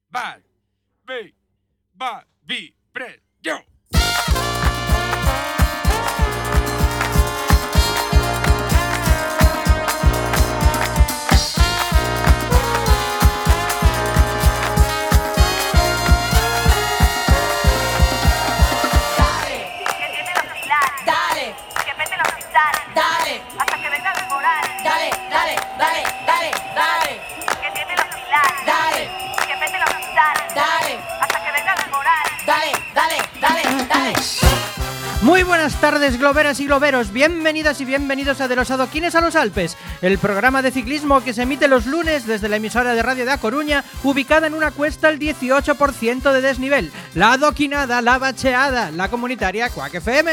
Val, vi, va, vi, pre, yo. Muy buenas tardes, globeras y globeros. Bienvenidas y bienvenidos a De los Adoquines a los Alpes, el programa de ciclismo que se emite los lunes desde la emisora de radio de A Coruña, ubicada en una cuesta al 18% de desnivel. La adoquinada, la bacheada, la comunitaria Quack FM.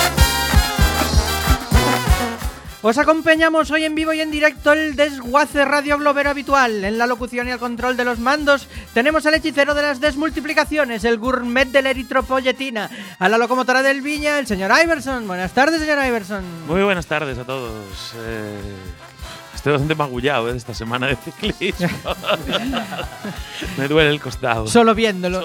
Os acompañamos hoy en vivo y en directo el desguace radio globero habitual. En la locución y el control de los mandos tenemos al hechicero de las desmultiplicaciones, el gourmet de la eritropoyetina, a la locomotora del Viña, el señor Iverson. Buenas tardes, señor Iverson. Muy buenas tardes a todos. Estoy bastante magullado esta semana de ciclismo. Me duele el costado. Solo viéndolo.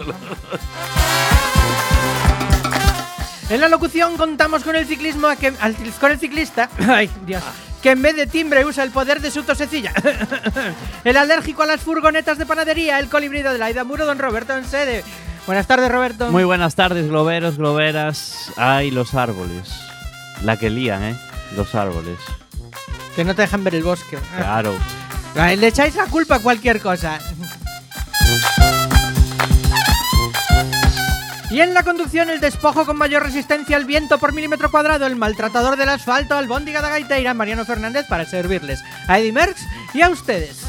En la locución contamos con el ciclista ay, Dios, que en vez de timbre usa el poder de su tosecilla. El alérgico a las furgonetas de panadería, el colibrí de la Aida Muro, don Roberto Ensede. Buenas tardes, Roberto. Muy buenas tardes, globeros, globeras. Ay, los árboles. La que lían, los árboles. Que no te dejan ver el bosque. Claro. Le echáis la culpa a cualquier cosa. Y en la conducción, el despojo con mayor resistencia al viento por milímetro cuadrado, el maltratador del asfalto, albóndiga da gaiteira, Mariano Fernández, para servirles a Eddie Merckx y a ustedes.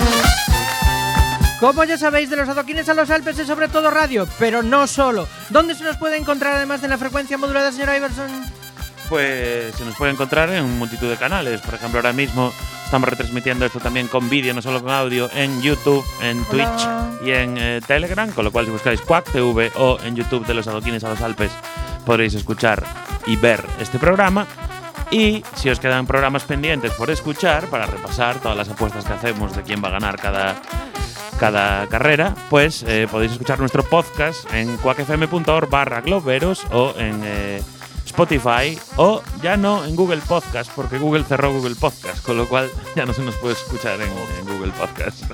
Como ya sabéis, De los Adoquines a los Alpes es sobre todo radio, pero no solo. ¿Dónde se nos puede encontrar además de la frecuencia modulada, señor Iverson? Pues se nos puede encontrar en multitud de canales. Por ejemplo, ahora mismo estamos retransmitiendo esto también con vídeo, no solo con audio, en YouTube, en Twitch y en Telegram, con lo cual si buscáis Quack TV o en YouTube De los Adoquines a los Alpes podréis escuchar y ver este programa. Y si os quedan programas pendientes por escuchar, para repasar todas las apuestas que hacemos de quién va a ganar cada carrera, pues podéis escuchar nuestro podcast en quackfm.org/globeros o en Spotify, o ya no en Google Podcast, porque Google cerró Google Podcast, con lo cual ya no se nos puede escuchar en Google Podcast.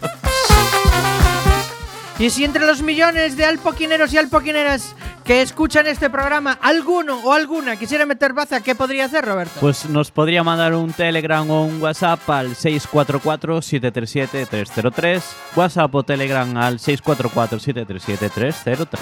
Y si entre los millones de alpoquineros y alpoquineras que escuchan este programa, alguno o alguna quisiera meter baza, ¿qué podría hacer, Roberto? Pues nos podría mandar un Telegram o un WhatsApp al 644-737-303, WhatsApp o Telegram al 644-737-303.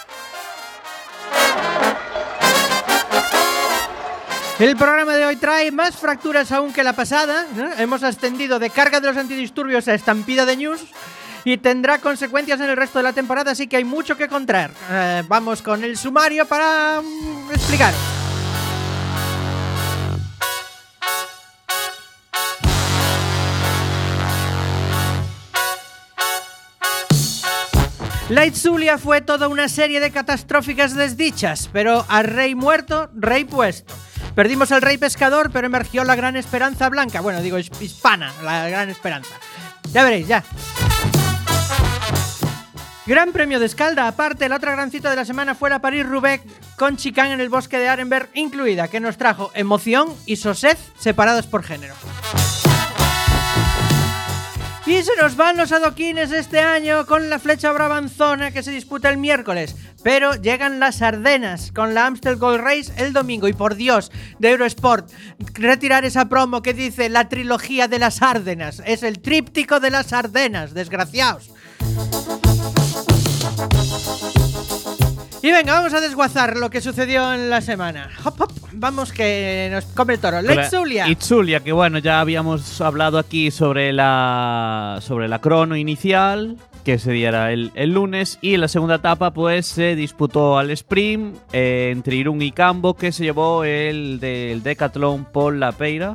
El programa de hoy trae más fracturas aún que la pasada, ¿no? Hemos ascendido de carga de los antidisturbios a estampida de news y tendrá consecuencias en el resto de la temporada, así que hay mucho que contar. Vamos con el sumario para explicar. La Itzulia fue toda una serie de catastróficas desdichas, pero a rey muerto, rey puesto. Perdimos al rey pescador, pero emergió la gran esperanza blanca. Bueno, digo hispana, la gran esperanza. Ya veréis, ya. Gran premio de Escalda. Aparte, la otra gran cita de la semana fue la París-Roubaix con chicane en el bosque de Arenberg incluida, que nos trajo emoción y sosez separados por género. Y se nos van los adoquines este año con la Flecha Brabanzona que se disputa el miércoles. Pero llegan las Ardenas con la Amstel Gold Race el domingo. Y por Dios, de Eurosport, retirar esa promo que dice la trilogía de las Ardenas. Es el tríptico de las Ardenas, desgraciados. Y venga, vamos a desguazar lo que sucedió en la semana. Hop, hop, vamos que nos come el toro. La Itzulia. Itzulia, que bueno, ya habíamos hablado aquí sobre la crono inicial, que se diera el lunes, y en la segunda etapa pues se disputó al sprint entre Irún y Cambo, que se llevó el del Decathlon Paul Lapeira.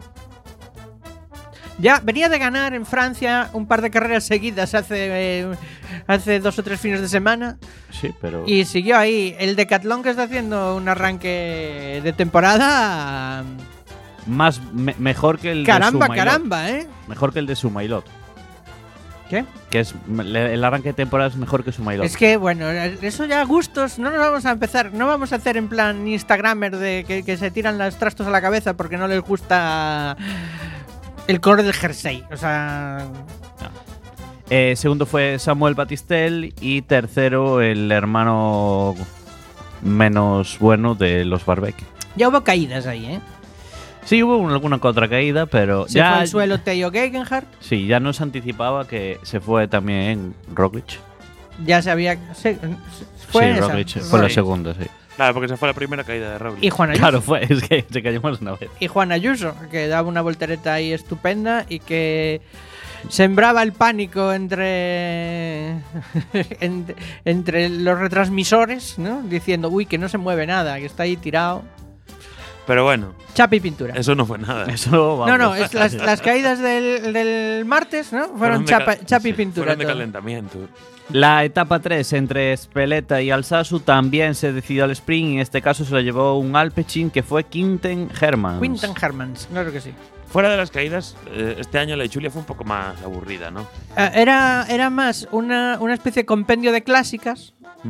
Ya venía de ganar en Francia un par de carreras seguidas hace 2 o 3 fines de semana. Sí, pero... Y siguió ahí. El Decathlon, que está haciendo un arranque de temporada... mejor que el caramba, de Sumailot. caramba, Mejor que el de Sumailot. ¿Qué? Que el arranque de temporada es mejor que su Maidon. Es que, bueno, eso ya gustos, no nos vamos a empezar, no vamos a hacer en plan Instagramer de que se tiran los trastos a la cabeza porque no les gusta el color del jersey. O sea... Segundo fue Samuel Batistel y tercero el hermano menos bueno de los Barbeck. Ya hubo caídas ahí, ¿eh? Sí, hubo alguna contracaída, pero Se ya fue al suelo Teo Gegenhardt. Sí, ya nos anticipaba que se fue también Roglic. Ya se había... fue sí, esa. Roglic fue la segunda, sí. Claro, porque esa fue la primera caída de Roglic. Y Juan Ayuso. Claro, es que se cayó más una vez. Y Juan Ayuso, que daba una voltereta ahí estupenda y que sembraba el pánico entre entre los retransmisores, ¿no? Diciendo, uy, que no se mueve nada, que está ahí tirado. Pero bueno, Chapa y pintura. eso no fue nada. Eso, vamos. No, es las caídas del martes, ¿no? Fueron chapa y pintura. Fueron de todo. calentamiento. La etapa 3 entre Speleta y Alsasu también se decidió al sprint. En este caso se lo llevó un Alpecin que fue Quinten Hermans. Quinten Hermans, claro que sí. Fuera de las caídas, este año la de Chulia fue un poco más aburrida, ¿no? Era más una especie de compendio de clásicas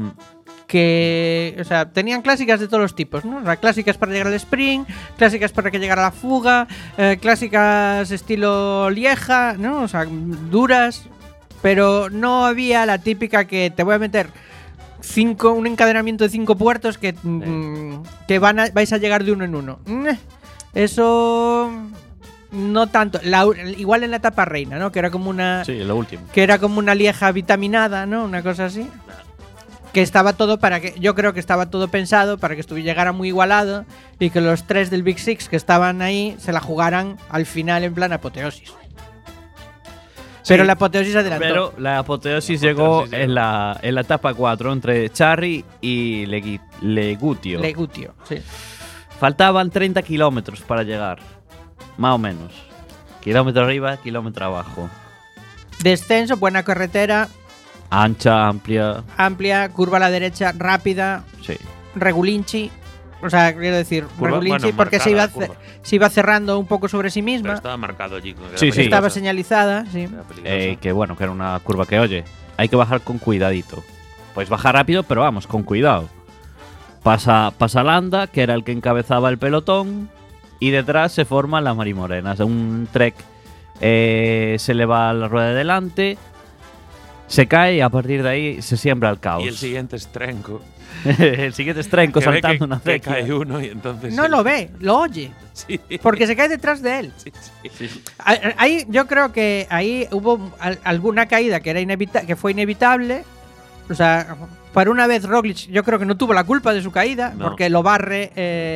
que, o sea, tenían clásicas de todos los tipos, ¿no? O sea, clásicas para llegar al sprint, clásicas para que llegara a la fuga, clásicas estilo Lieja, ¿no? O sea, duras, pero no había la típica que te voy a meter un encadenamiento de 5 puertos que vais a llegar de uno en uno. Eso no tanto. Igual en la etapa reina, ¿no? Que era como una... Sí, lo último. Que era como una Lieja vitaminada, ¿no? Una cosa así. Que estaba todo yo creo que estaba todo pensado para que llegara muy igualado y que los 3 del Big Six que estaban ahí se la jugaran al final en plan apoteosis. Pero la apoteosis adelantó. Pero la apoteosis llegó en la etapa 4 entre Charri y Legutio. Legutio, sí. Faltaban 30 kilómetros para llegar, más o menos. Kilómetro arriba, kilómetro abajo. Descenso, buena carretera. Ancha, amplia, curva a la derecha, rápida. Sí. Regulinchi. O sea, quiero decir, Regulinchi, bueno, porque se iba cerrando un poco sobre sí Pero misma. estaba marcado allí. Sí, sí. Estaba señalizada, sí. Que bueno, que era una curva que, oye, hay que bajar con cuidadito. Pues baja rápido, pero vamos, con cuidado. Pasa Landa, que era el que encabezaba el pelotón, y detrás se forman las Marimorenas. Un Trek se le va la rueda de delante, se cae y a partir de ahí se siembra el caos. Y el siguiente es Trenco. El siguiente es Trenco Que ve saltando una que acequia. cae uno y entonces... No lo ve, lo oye. Sí. Porque se cae detrás de él. Sí. Ahí, yo creo que ahí hubo alguna caída que fue inevitable. O sea, para una vez Roglic yo creo que no tuvo la culpa de su caída, No. porque lo barre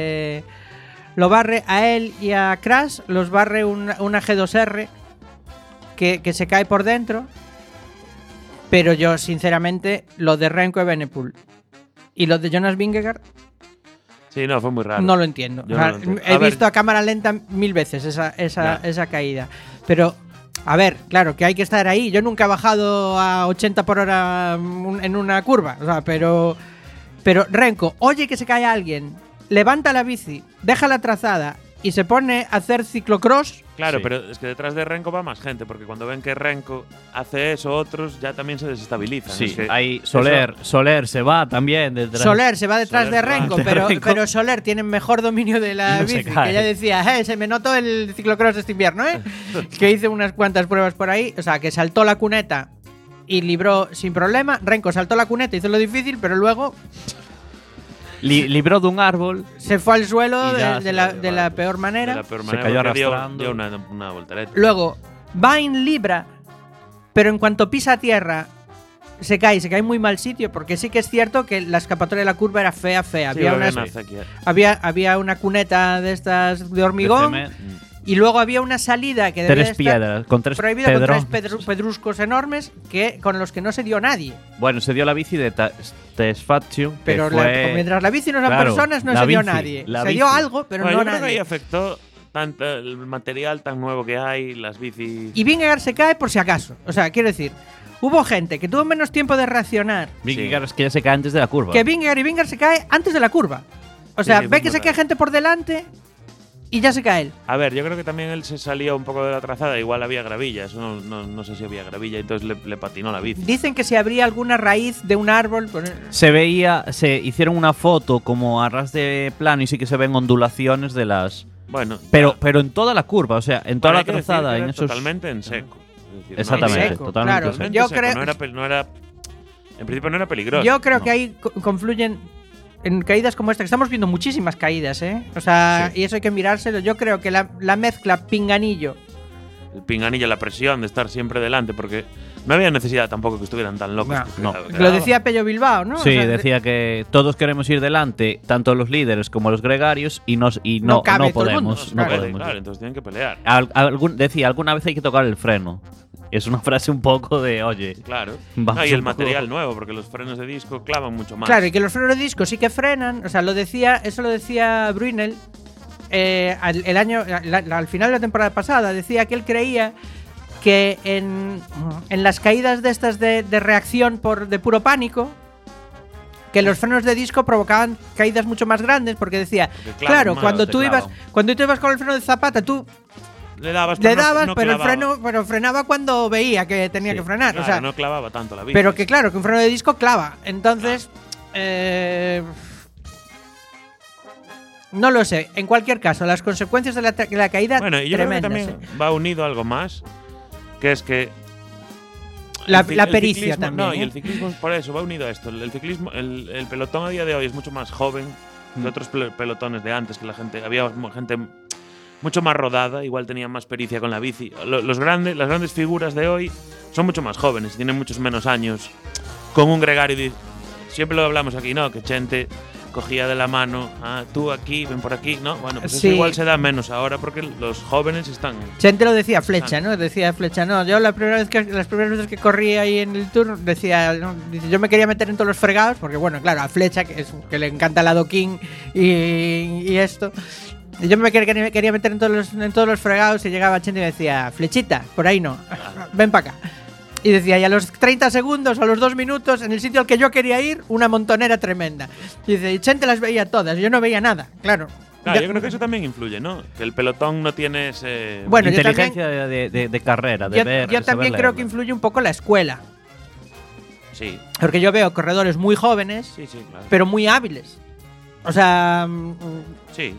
a él y a Crash, los barre una G2R que se cae por dentro. Pero yo, sinceramente, lo de Remco Evenepoel y lo de Jonas Vingegaard Sí, no, fue muy raro. no lo entiendo. Yo O sea, no lo entiendo. he A ver. visto a cámara lenta 1000 veces esa caída. Pero, a ver, claro, que hay que estar ahí. Yo nunca he bajado a 80 por hora en una curva. O sea, pero Renko, oye que se cae alguien, levanta la bici, deja la trazada y se pone a hacer ciclocross. Claro, Sí. pero es que detrás de Renko va más gente, porque cuando ven que Renko hace eso, otros ya también se desestabilizan. Sí, Es que ahí Soler se va también detrás. Soler se va detrás Soler de se va Renko, detrás de pero, Renko. pero Soler tiene mejor dominio de la Y no se bici. cae. Que ya decía, se me notó el ciclocross este invierno, que hice unas cuantas pruebas por ahí. O sea, que saltó la cuneta y libró sin problema. Renko saltó la cuneta, hizo lo difícil, pero luego Libró de un árbol. se fue al suelo Y ya de se la, lo de la peor manera. de la peor Se manera, cayó porque arrastrando. dio una voltereta. Luego va en libra, pero en cuanto pisa tierra se cae muy mal sitio, porque sí que es cierto que la escapatoria de la curva era fea. Sí, Había había unas- una acequia. había una cuneta de estas de hormigón. de cement, Y luego había una salida que debía 3 estar piedras, con 3 prohibida con pedros. 3 pedruscos enormes con los que no se dio nadie. Bueno, se dio la bici de Tesfatio, que Pero fue… mientras la bici no eran Claro, personas, no la se dio bici, nadie. la Se dio bici. algo, pero Bueno, no yo creo que ahí nadie. afectó tanto el material tan nuevo que hay, las bicis. Y Vingegaard se cae por si acaso. O sea, quiero decir, hubo gente que tuvo menos tiempo de reaccionar Vingegaard es que ya se cae antes de la curva. que Vingegaard, y Vingegaard se cae antes de la curva. O sea, sí, ve fue que muy se cae raro. gente por delante y ya se cae él. A ver, yo creo que también él se salía un poco de la trazada. Igual había gravilla. Eso no sé si había gravilla. Entonces le patinó la bici. Dicen que si habría alguna raíz de un árbol. Se hicieron una foto como a ras de plano y sí que se ven ondulaciones de las. Bueno, Pero en toda la curva, o sea, en toda la hay que decir trazada, que en era esos. totalmente en seco. Es decir, Exactamente, en seco, totalmente claro. en seco. Yo seco, creo- no era. En principio no era peligroso. Yo creo No. que ahí confluyen en caídas como esta, que estamos viendo muchísimas caídas, ¿eh? O sea, Sí. y eso hay que mirárselo. Yo creo que la mezcla pinganillo. El pinganillo, la presión de estar siempre delante, porque no había necesidad tampoco que estuvieran tan locos. No. porque No. quedaba- Lo decía Pello Bilbao, ¿no? Sí, O sea, decía que todos queremos ir delante, tanto los líderes como los gregarios, y No no cabe todo el mundo, podemos. claro. No podemos. Claro, entonces tienen que pelear. Decía, alguna vez hay que tocar el freno. Es una frase un poco de, oye, Claro. Vamos No, y el un poco- material nuevo, porque los frenos de disco clavan mucho más. Claro, y que los frenos de disco sí que frenan. O sea, eso lo decía Brunel al final de la temporada pasada. Decía que él creía que en las caídas de estas de reacción de puro pánico, que los frenos de disco provocaban caídas mucho más grandes, porque decía, Porque clavan claro, más, cuando te tú ibas clavan. con el freno de zapata, tú Le dabas, le pero no- dabas, no pero clavaba. frenaba cuando veía que tenía Sí, que frenar. Claro, o sea, no clavaba tanto la bici. pero que claro, que un freno de disco clava. Entonces, no lo sé. En cualquier caso, las consecuencias de la caída, Bueno, y yo creo que tremendas. también va unido a algo más, que es que La el pericia ciclismo- también. No, y ¿eh? el ciclismo por eso va unido a esto. El ciclismo, el pelotón a día de hoy es mucho más joven que otros pelotones de antes, que la gente había gente mucho más rodada, igual tenían más pericia con la bici. Las grandes figuras de hoy son mucho más jóvenes, tienen muchos menos años. Con un gregario, siempre lo hablamos aquí, ¿no? Que Chente cogía de la mano, tú aquí, ven por aquí, ¿no? Bueno, pues Sí. eso igual se da menos ahora porque los jóvenes están. Chente lo decía Flecha, ¿no? Decía Flecha, no. Yo las primeras veces que corrí ahí en el Tour, decía, no, dice, yo me quería meter en todos los fregados, porque bueno, claro, a Flecha, que le encanta el adoquín y esto. Yo me quería meter en todos los fregados y llegaba Chente y me decía, Flechita, por ahí no, ven para acá. Y decía, y a los 30 segundos, a los 2 minutos, en el sitio al que yo quería ir, una montonera tremenda. Y dice, y Chente las veía todas, yo no veía nada, claro. Claro, yo creo que eso también influye, ¿no? Que el pelotón no tiene ese. Bueno, yo inteligencia de carrera, de ver. yo de también saber creo que leerla. influye un poco la escuela. Sí, Porque yo veo corredores muy jóvenes, sí, claro. pero muy hábiles. O sea, Sí,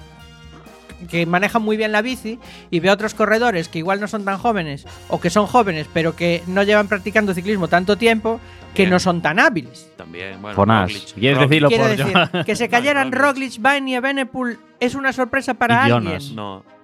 que manejan muy bien la bici, y veo otros corredores que igual no son tan jóvenes, o que son jóvenes pero que no llevan practicando ciclismo tanto tiempo, que También. no son tan hábiles. también. Bueno, Fonás. Roglic. ¿Quieres Roglic. decirlo Quiero por decir, yo? que se cayeran Roglic. Roglic, Bain y Evenepoel es una sorpresa para Y alguien. Jonas.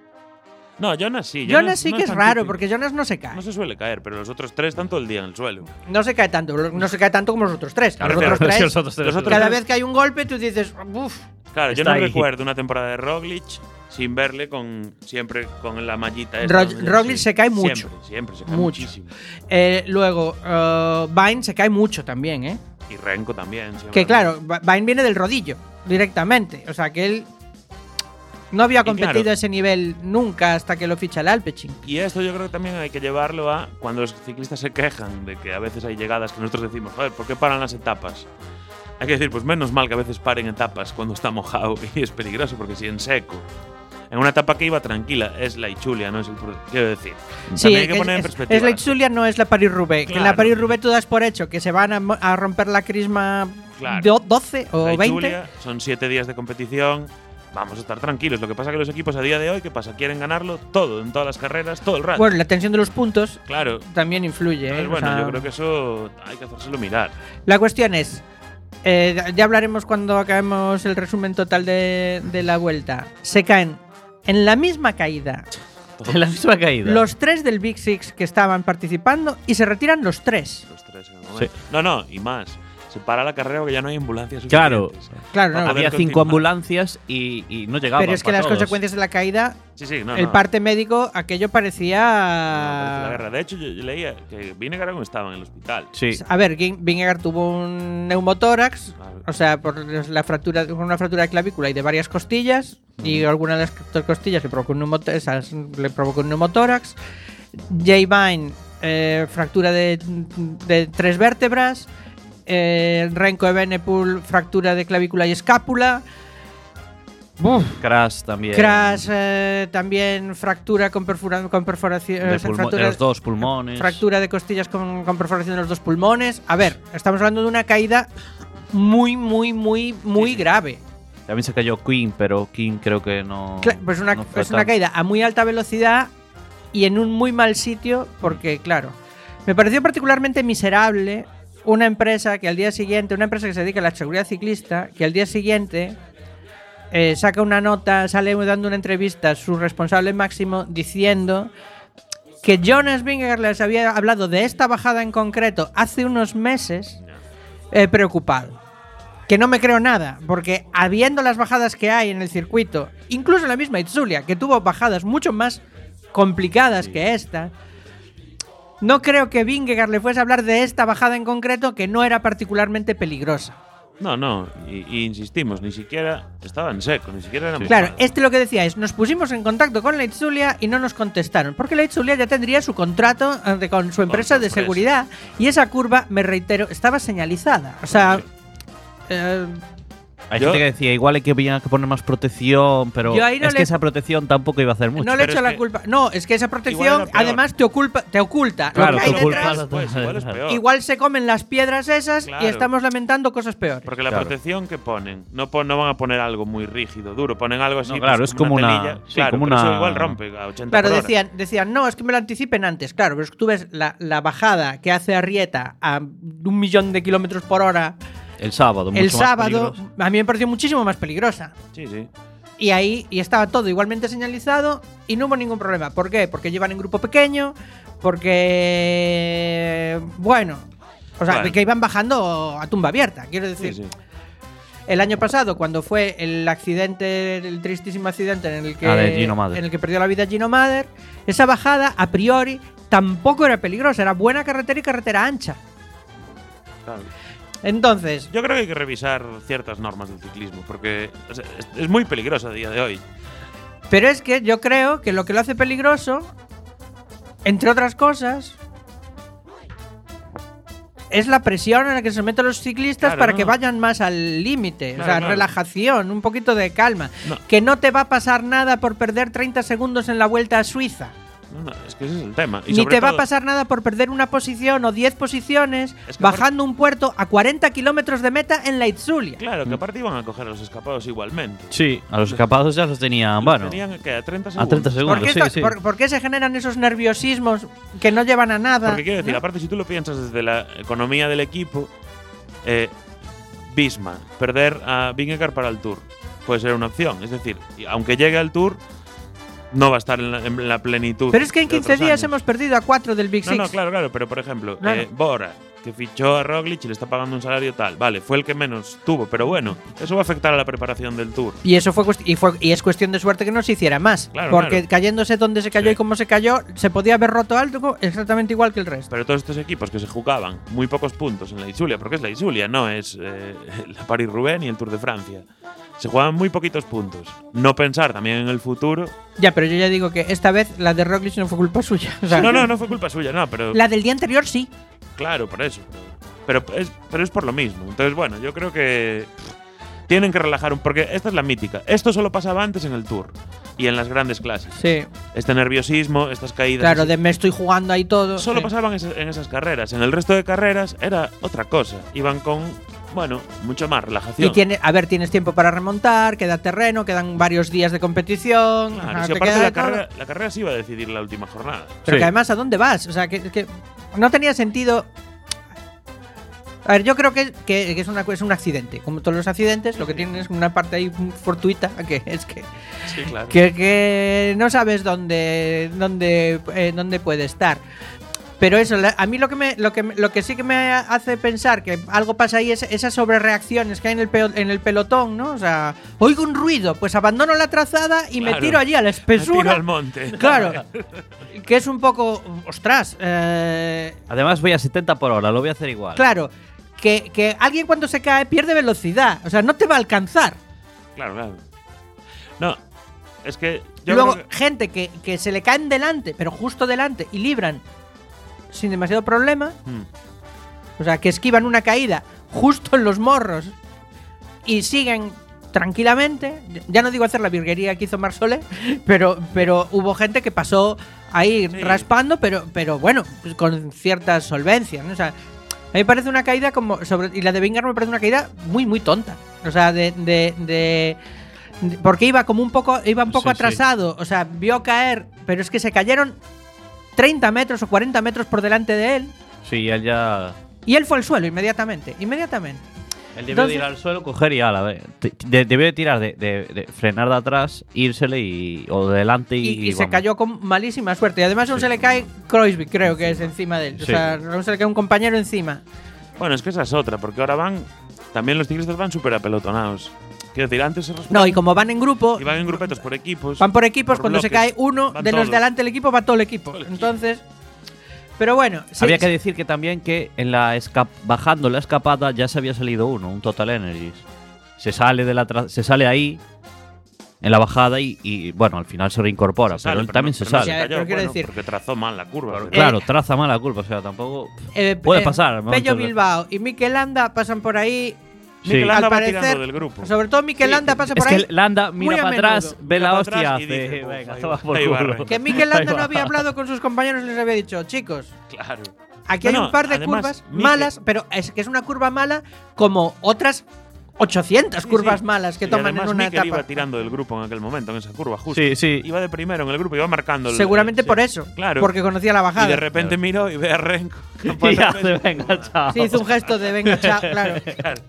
No, Jonas sí. Jonas sí no que es es tan raro, típico. porque Jonas no se cae. No se suele caer, pero los otros tres están todo el día en el suelo. No se cae tanto como los otros tres. Claro, Los otros pero tres, Los otros tres. los otros cada tres- vez que hay un golpe, tú dices, uff. Claro, yo Está no ahí. recuerdo una temporada de Roglic sin verle siempre con la mallita esta. Roglic se cae mucho. Siempre se cae Mucho. muchísimo. Luego, Bain se cae mucho también, ¿eh? Y Renko también. siempre. Que claro, Bain viene del rodillo, directamente. O sea, que él no había competido claro. a ese nivel nunca hasta que lo ficha el Alpecin. Y esto yo creo que también hay que llevarlo a cuando los ciclistas se quejan de que a veces hay llegadas que nosotros decimos, joder, ¿por qué paran las etapas? Hay que decir, pues menos mal que a veces paren etapas cuando está mojado y es peligroso, porque si en seco, en una etapa que iba tranquila, es la Ichulia, no es el quiero decir. También hay que poner en perspectiva. es la Itzulia, no es la Paris-Roubaix. Que en la Claro. Paris-Roubaix tú das por hecho que se van a romper la crisma Claro. de 12 o La 20. Ichulia, son 7 días de competición. Vamos a estar tranquilos. Lo que pasa es que los equipos a día de hoy, ¿qué pasa? Quieren ganarlo todo, en todas las carreras, todo el rato. Bueno, la tensión de los puntos claro. también influye. Entonces, ¿eh? bueno, O sea, yo creo que eso hay que hacérselo mirar. La cuestión es, ya hablaremos cuando acabemos el resumen total de la vuelta. Se caen en la misma caída En la misma caída. los 3 del Big Six que estaban participando y se retiran los 3. Los tres en el momento. No, y más. Se para la carrera porque ya no hay ambulancias Claro. suficientes. Claro, no. A ver, Había 5 continuar. ambulancias y no llegaban. Pero es que para las todos. consecuencias de la caída, Sí, no, el no. parte médico, aquello No, parece la parecía… guerra. De hecho, yo leía que Vinegar aún estaba en el hospital. Sí. A ver, Vingegaard tuvo un neumotórax, Claro. o sea, por una fractura de clavícula y de varias costillas, y alguna de las costillas le provocó un neumotórax. Jay Vine, fractura de 3 vértebras. Renko Evenepoel, fractura de clavícula y escápula. Crash también. Crash, también fractura con perforación. De los dos pulmones. Fractura de costillas con perforación de los dos pulmones. A ver, estamos hablando de una caída muy grave. También se cayó Queen, pero King creo que no. Pues no fue es una tan- caída a muy alta velocidad y en un muy mal sitio, porque, claro, me pareció particularmente miserable una empresa que al día siguiente, una empresa que se dedica a la seguridad ciclista, que al día siguiente saca una nota, sale dando una entrevista a su responsable máximo diciendo que Jonas Vingegaard les había hablado de esta bajada en concreto hace unos meses, preocupado. Que no me creo nada, porque habiendo las bajadas que hay en el circuito, incluso la misma Itzulia, que tuvo bajadas mucho más complicadas que esta, no creo que Vingegaard le fuese a hablar de esta bajada en concreto que no era particularmente peligrosa. No, y insistimos, ni siquiera estaba en seco, ni siquiera era Claro, mojado. lo que decía es, nos pusimos en contacto con la Itzulia y no nos contestaron, porque la Itzulia ya tendría su contrato con su empresa de seguridad y esa curva, me reitero, estaba señalizada. O sea, Hay gente que decía, igual hay que poner más protección, pero Yo ahí no es que esa protección tampoco iba a hacer mucho. no le pero echo es la que culpa. No, es que esa igual protección era peor. además te oculta. Claro, lo que hay te oculta detrás. la- Pues igual es peor. Igual se comen las piedras esas Claro. y estamos lamentando cosas peores. Porque la Claro. protección que ponen, no van a poner algo muy rígido, duro, ponen algo así. No, claro, pues, es como una- telilla. sí, Claro, como pero eso una- igual rompe a 80 Claro, por hora. decían, no, es que me lo anticipen antes. Claro, pero es que tú ves la bajada que hace Arrieta a 1.000.000 de kilómetros por hora El sábado, mucho el más sábado, peligroso. a mí me pareció muchísimo más peligrosa. Sí, sí. Y ahí estaba todo igualmente señalizado y no hubo ningún problema. ¿Por qué? Porque llevan en grupo pequeño, porque bueno, o sea, Bueno. que iban bajando a tumba abierta, quiero Sí, decir. sí. El año pasado, cuando fue el accidente, el tristísimo accidente en el que, de Gino Mader. en el que perdió la vida Gino Mader, esa bajada a priori tampoco era peligrosa, era buena carretera y carretera ancha. Claro. Entonces, Yo creo que hay que revisar ciertas normas del ciclismo, porque o sea, es muy peligroso a día de hoy. pero es que yo creo que lo que lo hace peligroso, entre otras cosas, es la presión en la que se meten los ciclistas Claro, para no. que vayan más al límite. Claro, o sea, claro. relajación, un poquito de calma. No. Que no te va a pasar nada por perder 30 segundos en la Vuelta a Suiza. No, es que ese es el tema. Y Ni sobre te va a todo- pasar nada por perder una posición o 10 posiciones Es que bajando un puerto a 40 kilómetros de meta en la Itzulia. Claro, que aparte iban a coger a los escapados igualmente. Sí, a los escapados ya los tenían, Los bueno, tenían que a 30 a segundos. 30 segundos. ¿Por qué, sí, sí. por qué se generan esos nerviosismos que no llevan a nada? Porque quiero decir, ¿no? aparte si tú lo piensas desde la economía del equipo, Visma, perder a Vingegaard para el Tour puede ser una opción. Es decir, aunque llegue al Tour, no va a estar en la plenitud. Pero es que en de 15 otros días años. hemos perdido a 4 del Big Six. No, claro, pero por ejemplo, Claro. Bora, que fichó a Roglic y le está pagando un salario tal, vale, fue el que menos tuvo, pero bueno, eso va a afectar a la preparación del Tour. Y eso y es cuestión de suerte que no se hiciera más. Claro, porque claro. cayéndose donde se cayó Sí. y cómo se cayó, se podía haber roto algo exactamente igual que el resto. Pero todos estos equipos que se jugaban muy pocos puntos en la Itzulia, porque es la Itzulia, no es la Paris-Roubaix ni el Tour de Francia. Se jugaban muy poquitos puntos. No pensar también en el futuro. Ya, pero yo ya digo que esta vez la de Roglic no fue culpa suya. O sea, No fue culpa suya, no, pero La del día anterior sí. claro, por eso. Pero es por lo mismo. Entonces, bueno, yo creo que tienen que relajar porque esta es la mítica. Esto solo pasaba antes en el Tour y en las grandes clases. Sí. Este nerviosismo, estas caídas. Claro, así, de me estoy jugando ahí todo. solo sí. pasaban en esas carreras. En el resto de carreras era otra cosa. Iban con, bueno, mucho más relajación. Y tienes tiempo para remontar, queda terreno, quedan varios días de competición. Claro, ajá, si te aparte queda la todo. carrera se iba a decidir la última jornada. Pero Sí. que además, ¿a dónde vas? O sea, que no tenía sentido. A ver, yo creo que es un accidente. Como todos los accidentes, lo que tienen es una parte ahí fortuita, que es que Sí, claro. que no sabes dónde puede estar. Pero eso, a mí lo que sí que me hace pensar que algo pasa ahí es esas sobrereacciones que hay en el pelotón, ¿no? O sea, oigo un ruido, pues abandono la trazada y me Claro. tiro allí a la Me tiro espesura. al monte. Claro, que es un poco, ostras, Además voy a 70 por hora, lo voy a hacer igual. claro, que alguien cuando se cae pierde velocidad, o sea, no te va a alcanzar. Claro. No, es que yo Luego, creo que- gente que se le caen delante, pero justo delante, y libran sin demasiado problema, o sea, que esquivan una caída justo en los morros y siguen tranquilamente. Ya no digo hacer la virguería que hizo Marsolé, pero hubo gente que pasó ahí raspando, pero bueno, pues con cierta solvencia, ¿no? O sea, a mí me parece una caída y la de Vingegaard me parece una caída muy, muy tonta. O sea, porque iba un poco atrasado. O sea, vio caer, pero es que se cayeron 30 metros o 40 metros por delante de él. Sí, él ya. Y él fue al suelo inmediatamente. Él debió de ir al suelo, coger y ala, debió de tirar, de frenar de atrás, írsele o de delante y se cayó con malísima suerte. Y además aún se le cae Kreuzvik, creo que es encima de él. O sea, aún se le cae un compañero encima. Bueno, es que esa es otra, porque ahora también los ciclistas van súper apelotonados. Quiero decir, antes se No, y como van en grupo. Y van en grupetos por equipos. Van por equipos, cuando bloques, se cae uno de los de delante del equipo, va todo el equipo. Entonces. Pero bueno. Había que decir que también que en bajando la escapada ya se había salido un Total Energies. Se sale ahí en la bajada y bueno, al final se reincorpora, pero él también se sale. Pero quiero decir, porque trazó mal la curva. Claro, traza mal la curva, o sea, tampoco puede pasar. Pello Bilbao y Mikel Landa pasan por ahí. Mikel Landa va tirando del grupo. Sobre todo Mikel Landa pasa por ahí. Es que Landa mira para atrás, ve la hostia y hace. Venga, toma por culo. Que Mikel Landa no había hablado con sus compañeros y les había dicho, chicos. Claro. Aquí hay un par de curvas malas, pero es que es una curva mala como otras 800 curvas malas que toman en una etapa. Iba tirando del grupo en aquel momento, en esa curva, justo. Sí. Iba de primero en el grupo, iba marcando. Seguramente por eso. Claro. Porque conocía la bajada. Y de repente miró y ve a Renko. Y hace, venga, chao. Sí, hizo un gesto de venga, chao, claro.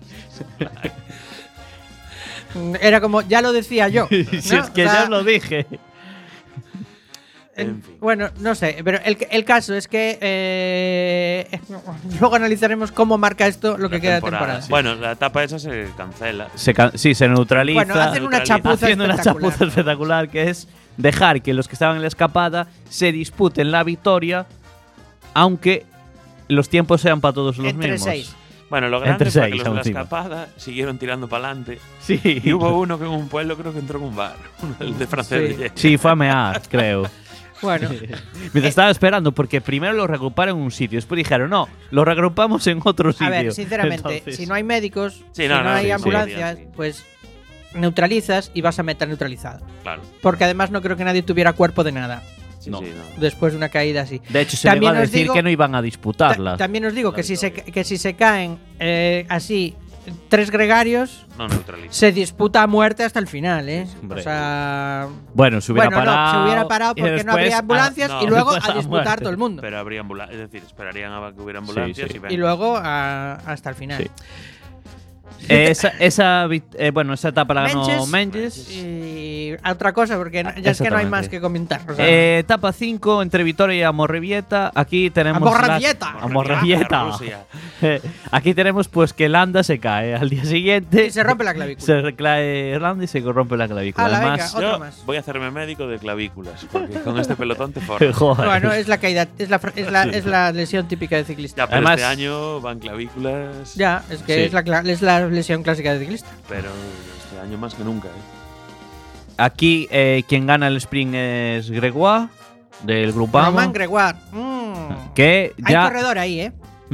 Era como, ya lo decía yo. Si es que ya lo dije. En fin. Bueno, no sé, pero el caso es que luego analizaremos cómo marca esto lo que queda de temporada. Sí. Bueno, la etapa esa se cancela. Se neutraliza. Bueno, hacen una chapuza espectacular que es dejar que los que estaban en la escapada se disputen la victoria, aunque los tiempos sean para todos los Entre mismos. 6. Bueno, lo grande es que los de la escapada siguieron tirando para adelante. Sí. Y hubo uno que en un pueblo creo que entró en un bar. El de francés. Sí, fue a mear, creo. Bueno. Mientras estaba esperando, porque primero lo regruparon en un sitio, después dijeron, no, lo regrupamos en otro sitio. A ver, sinceramente, si no hay médicos, si no hay ambulancias, pues neutralizas y vas a meta neutralizado. Claro. Porque además no creo que nadie tuviera cuerpo de nada. No. Después de una caída así. De hecho, se le va a decir que no iban a disputarla. También os digo que si se caen así 3 gregarios, se disputa a muerte hasta el final, ¿eh? Hombre. O sea. Bueno, se hubiera parado. Se hubiera parado porque no habría ambulancias y luego a disputar todo el mundo. Pero habría ambulancias, es decir, esperarían a que hubiera ambulancias y luego hasta el final. Sí. Esa etapa la ganó Menges. Y otra cosa, porque ya es que no hay más que comentar. O sea, etapa 5 entre Vitoria y Amorrebieta. Aquí tenemos. ¡Amorrebieta! Aquí tenemos pues que Landa se cae al día siguiente. Y se rompe la clavícula. Se cae Landa y se rompe la clavícula. Además, venga, otro más. Voy a hacerme médico de clavículas, porque con este pelotón te forras. Bueno, es la caída, es la lesión típica de ciclista. Ya, pero además, este año van clavículas. Ya, es que es la lesión clásica de ciclista. Pero este año más que nunca, Aquí quien gana el sprint es Gregoire, del Grupama. Romain Gregoire. Que ya hay corredor ahí,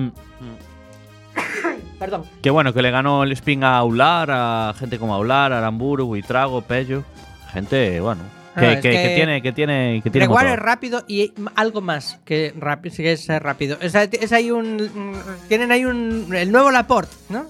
Perdón. Que bueno, que le ganó el sprint a Aular, a gente como Aular, Aramburu, Buitrago, Pello. Gente, bueno. Que tiene Gregoire motor. es rápido y algo más que rápido, sí que es rápido. Es ahí tienen ahí el nuevo Laporte, ¿no?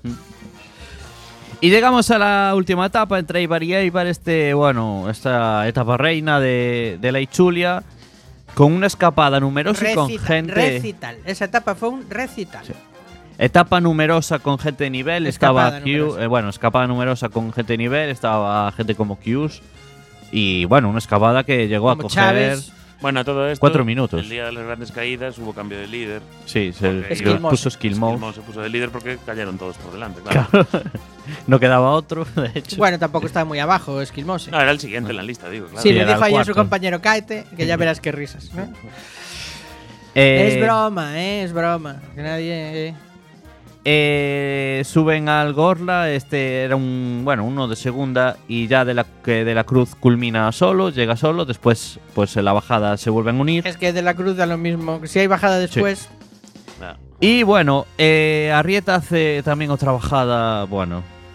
Y llegamos a la última etapa entre Eibar y Eibar, esta etapa reina de la Ichulia, con una escapada numerosa y con gente. Recital. Esa etapa fue un recital. Sí. Etapa numerosa con gente de nivel, escapada numerosa con gente de nivel, estaba gente como Qs. Y bueno, una escapada que llegó como a coger. Chávez. Bueno, a todo esto, 4 minutos. El día de las grandes caídas hubo cambio de líder. Sí, se puso Skillmode. Se puso de líder porque cayeron todos por delante, claro. No quedaba otro, de hecho. Bueno, tampoco estaba muy abajo Skillmose. No, era el siguiente en la lista, digo, claro. Sí, le dijo ahí a su compañero cáete, que ya verás qué risas, ¿no? Es broma, es broma. Que nadie. Suben al Gorla, era uno de segunda y ya de la Cruz culmina solo, llega solo, después pues en la bajada se vuelven a unir. Es que de la Cruz da lo mismo, si hay bajada después. Sí. Y bueno, Arrieta hace también otra bajada, bueno.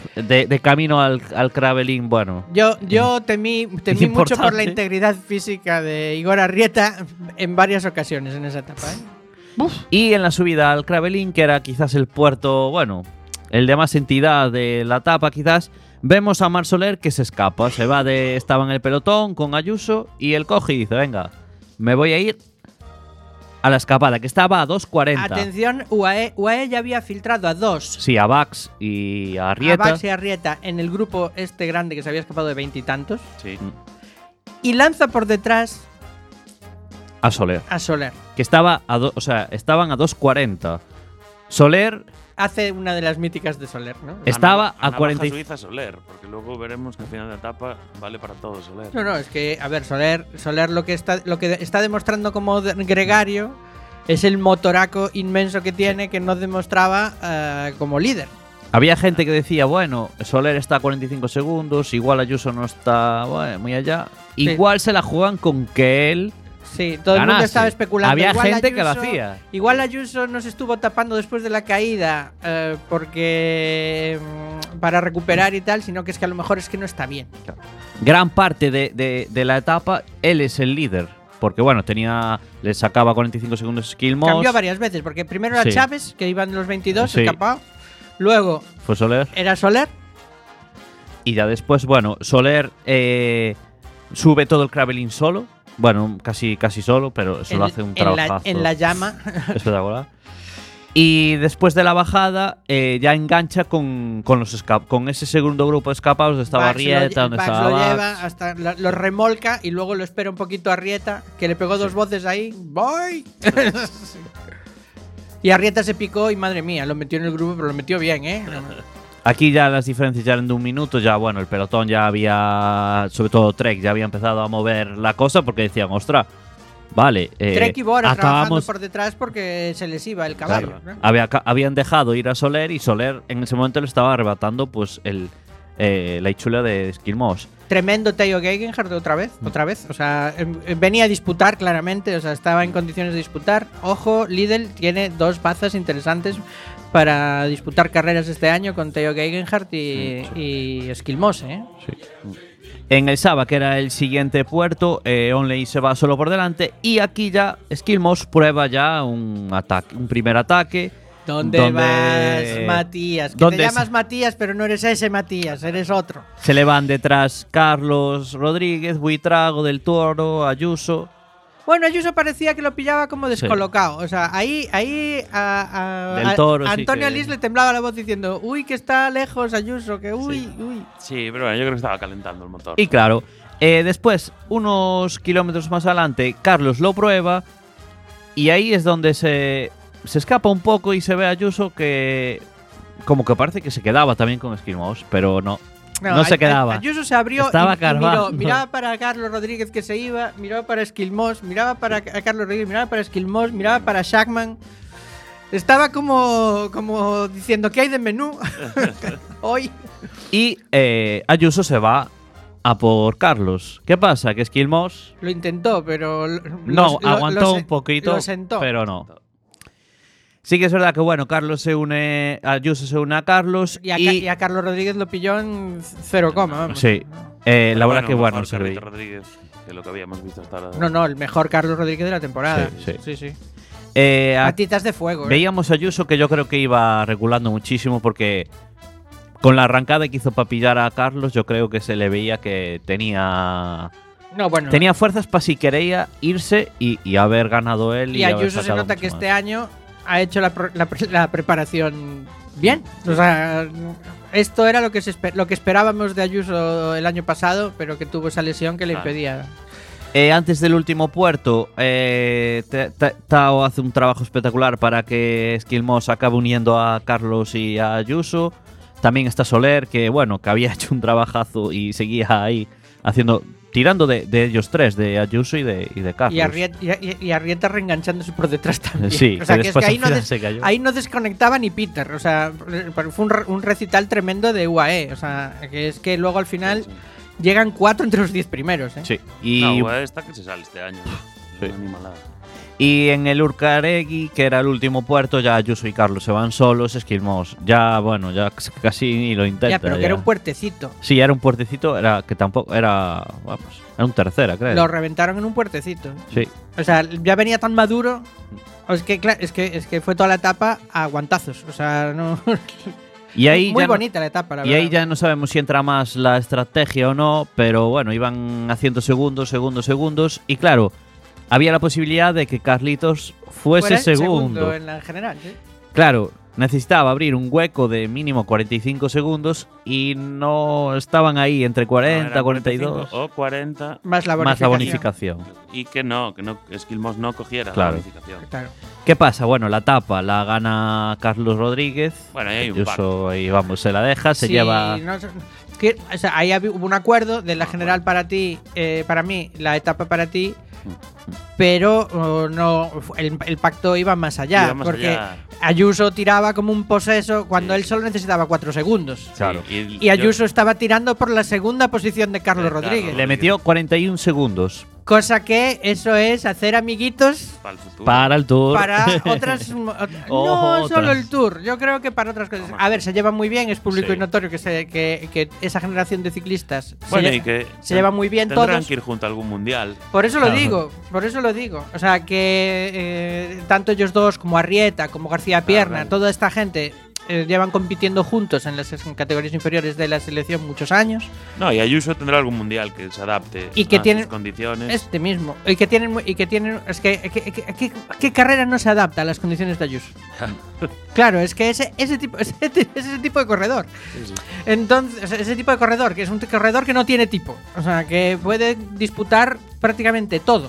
de camino al Kravelin, bueno. Yo temí mucho por Importante. la integridad física de Igor Arrieta en varias ocasiones en esa etapa. Y en la subida al Kravelin, que era quizás el puerto, bueno, el de más entidad de la etapa quizás, vemos a Marc Soler que se escapa, estaba en el pelotón con Ayuso y él coge y dice, venga, me voy a ir a la escapada, que estaba a 2:40. Atención, UAE ya había filtrado a 2. Sí, a Bax y a Arrieta. A Bax y Arrieta en el grupo este grande que se había escapado de 20 y tantos. Sí. Y lanza por detrás A Soler. a Soler. Que estaban a 2:40. Soler Hace una de las míticas de Soler, ¿no? estaba a navaja 40. suiza Soler, porque luego veremos que al final de etapa vale para todo Soler. No, es que, a ver, Soler lo que está demostrando como gregario es el motoraco inmenso que tiene que no demostraba como líder. Había gente que decía, bueno, Soler está a 45 segundos, igual Ayuso no está muy allá. Sí. Igual se la juegan con que él. Sí, todo el mundo ganase. estaba especulando. Había Igual gente que lo hacía. Igual Ayuso nos estuvo tapando después de la caída porque para recuperar y tal, sino que es que a lo mejor es que no está bien. Gran parte de la etapa, él es el líder. Porque bueno, le sacaba 45 segundos Skillmoss. Cambió varias veces, porque primero era Sí. Chávez, que iban los 22, Sí. escapado. Luego Fue Soler. era Soler. Y ya después, bueno, Soler sube todo el Kravelin solo. Bueno, casi solo, eso lo hace un trabajazo. En la llama. Espectacular. Y después de la bajada, ya engancha con ese segundo grupo de escapados donde estaba Bax Arrieta, donde Bax estaba lo Bax. lleva, hasta lo remolca y luego lo espera un poquito a Arrieta, que le pegó 2 voces ahí. ¡Voy! Y Arrieta se picó y madre mía, lo metió en el grupo, pero lo metió bien, ¿eh? Aquí ya las diferencias ya eran de 1 minuto, ya bueno, el pelotón ya había, sobre todo Trek, ya había empezado a mover la cosa porque decían, ostras, vale, Trek y Bora trabajando acabamos. por detrás porque se les iba el caballo. Claro, ¿no? habían dejado ir a Soler y Soler en ese momento le estaba arrebatando pues la hichula de Skillmoss. Tremendo Teo Gegenhardt otra vez. O sea, venía a disputar claramente, o sea, estaba en condiciones de disputar. Ojo, Lidl tiene 2 bazas interesantes para disputar carreras este año con Teo Gegenhardt y Skillmoss, ¿eh? En el Saba, que era el siguiente puerto, Onley se va solo por delante y aquí ya Skillmoss prueba ya un primer ataque. ¿Dónde vas, Matías? Que te llamas Matías, pero no eres ese Matías, eres otro. Se le van detrás Carlos Rodríguez, Buitrago, Del Toro, Ayuso. Bueno, Ayuso parecía que lo pillaba como descolocado. O sea, ahí Del Toro, a sí Antonio que- Alís le temblaba la voz diciendo, uy, que está lejos Ayuso, que uy. Sí, pero bueno, yo creo que estaba calentando el motor. Y claro, después, unos kilómetros más adelante, Carlos lo prueba y ahí es donde se escapa un poco y se ve a Ayuso que como que parece que se quedaba también con Skillmoss, pero no se quedaba. Ayuso se abrió Estaba y carbando. miraba para Carlos Rodríguez que se iba, miraba para Skillmoss, miraba para Carlos Rodríguez, miraba para Skillmoss, miraba para Shackman. Estaba como diciendo, ¿qué hay de menú hoy? Y Ayuso se va a por Carlos. ¿Qué pasa? Que Skillmoss Lo intentó, pero aguantó un poquito, lo sentó. pero no. Sí que es verdad que bueno, Ayuso se une a Carlos Y a Carlos Rodríguez lo pilló en 0, vamos. sí, la verdad que bueno, mejor se Carlito veía. Rodríguez, que lo que habíamos visto hasta ahora. No, el mejor Carlos Rodríguez de la temporada. Sí. A Patitas de fuego. Veíamos a Ayuso que yo creo que iba regulando muchísimo porque con la arrancada que hizo para pillar a Carlos, yo creo que se le veía que tenía fuerzas para si quería irse y haber ganado él. Y haber Ayuso se sacado nota mucho que más. este año ha hecho la preparación bien. O sea, esto era lo que esperábamos de Ayuso el año pasado, pero que tuvo esa lesión que le impedía. Antes del último puerto, Tao hace un trabajo espectacular para que Skillmoss acabe uniendo a Carlos y a Ayuso. También está Soler, que bueno, que había hecho un trabajazo y seguía ahí tirando de ellos tres, de Ayuso y de Carlos. Y Arrieta reenganchándose por detrás también. Sí, o sea, que es después que al final se cayó. ahí no desconectaba ni Peter. O sea, fue un recital tremendo de UAE. O sea, que es que luego al final llegan 4 entre los 10 primeros. ¿eh? Sí. No, está que se sale este año. Sí. Una animalada. Y en el Urcaregui, que era el último puerto, ya Ayuso y Carlos se van solos, Esquilmos. Ya, bueno, ya casi ni lo intenta. Ya, pero que ya. era un puertecito. Sí, era un puertecito, era que tampoco era, vamos, era un tercera, creo. Lo reventaron en un puertecito. Sí. O sea, ya venía tan maduro. Es que, claro, es que fue toda la etapa a guantazos. O sea, no. Y ahí muy ya bonita la etapa, la y verdad. ahí ya no sabemos si entra más la estrategia o no, pero bueno, iban haciendo segundos. Y claro, había la posibilidad de que Carlitos fuese Fuera el segundo. en la general, ¿sí? Claro, necesitaba abrir un hueco de mínimo 45 segundos y no estaban ahí entre 40, Era 42. 45 o 40. Más la Más la bonificación. bonificación. Y que Esquilmos no cogiera Claro. la bonificación. Claro. ¿Qué pasa? Bueno, la etapa la gana Carlos Rodríguez. Bueno, ahí hay un Ayuso ahí vamos, se la deja, se Sí, lleva. no sé, o sea, ahí hubo un acuerdo de la general para ti, para mí, la etapa para ti, pero no, el pacto iba más allá, Iba más porque allá. Ayuso tiraba como un poseso cuando Sí. él solo necesitaba 4 segundos. Claro. Sí, Y Ayuso estaba tirando por la segunda posición de Carlos Carlos Rodríguez. Le metió 41 segundos Cosa que eso es hacer amiguitos para el futuro. para el Tour. para otras. No Ojo, solo otras. el Tour, yo creo que para otras cosas. A ver, se lleva muy bien, es público Sí. y notorio que esa generación de ciclistas Bueno, se, y que se lleva muy bien tendrán todos. que ir junto a algún mundial. Por eso Claro. por eso lo digo. O sea, que tanto ellos dos como Arrieta, como García Pierna, claro. toda esta gente llevan compitiendo juntos en las categorías inferiores de la selección muchos años. No, y Ayuso tendrá algún mundial que se adapte Y que a tienen- sus condiciones. Este mismo. Y que tienen. Es que. ¿Qué carrera no se adapta a las condiciones de Ayuso? Claro, es que ese tipo de corredor. Sí, sí. Entonces, ese tipo de corredor, que es un corredor que no tiene tipo. O sea, que puede disputar prácticamente todo.